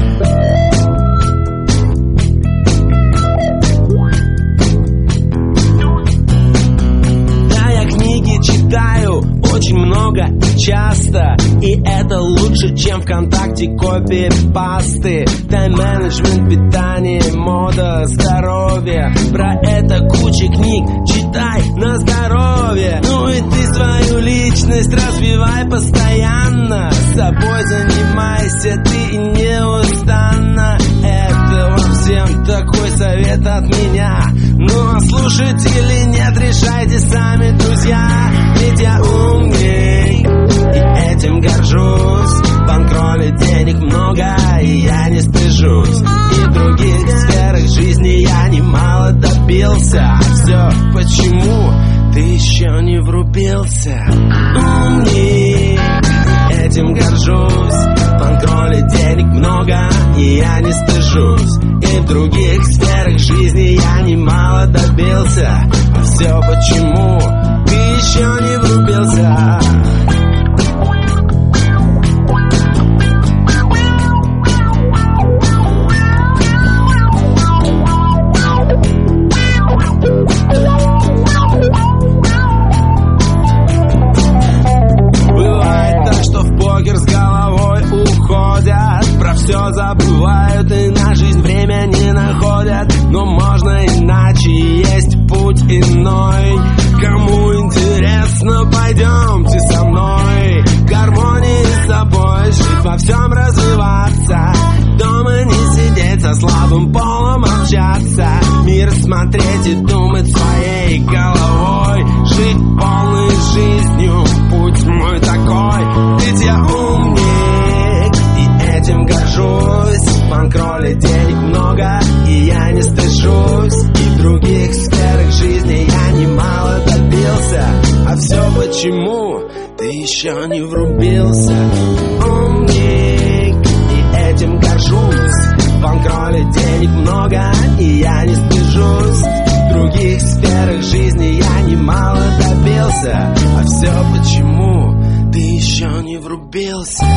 Да, я книги читаю очень много и часто, и это лучше, чем ВКонтакте копипасты. Тайм-менеджмент, питание, мода, здоровье. Про это куча книг, читай на здоровье. Ну и ты свою личность развивай постоянно. Собой занимайся ты неустанно. Это вам всем такой совет от меня. Ну а слушать или нет, решайте сами, друзья. Ведь я умней и этим горжусь. В банкроле денег много, и я не стыжусь. И в других сферах жизни я немало добился. А все почему ты еще не врубился? Умней и этим горжусь. В банкроле денег много, и я не стыжусь. И в других сферах жизни я немало добился. А все почему ты еще не врубился? Бывает так, что в покер с головой уходят, про все забывают и на жизнь время не находят. Но можно иначе, есть путь иной. Кому интересно, пойдемте со мной. В гармонии с собой жить, во всем развиваться. Дома не сидеть, со слабым полом общаться. Мир смотреть и думать своей головой. Жить полной жизнью, путь мой такой. Ведь я умник и этим горжусь. В банкроле денег много, и я не стыжусь. И в других сферах жизни я немало добился. А все почему ты еще не врубился? Умник и этим горжусь. В банкроле денег много, и я не стыжусь. В других сферах жизни я немало добился. А все почему ты еще не врубился?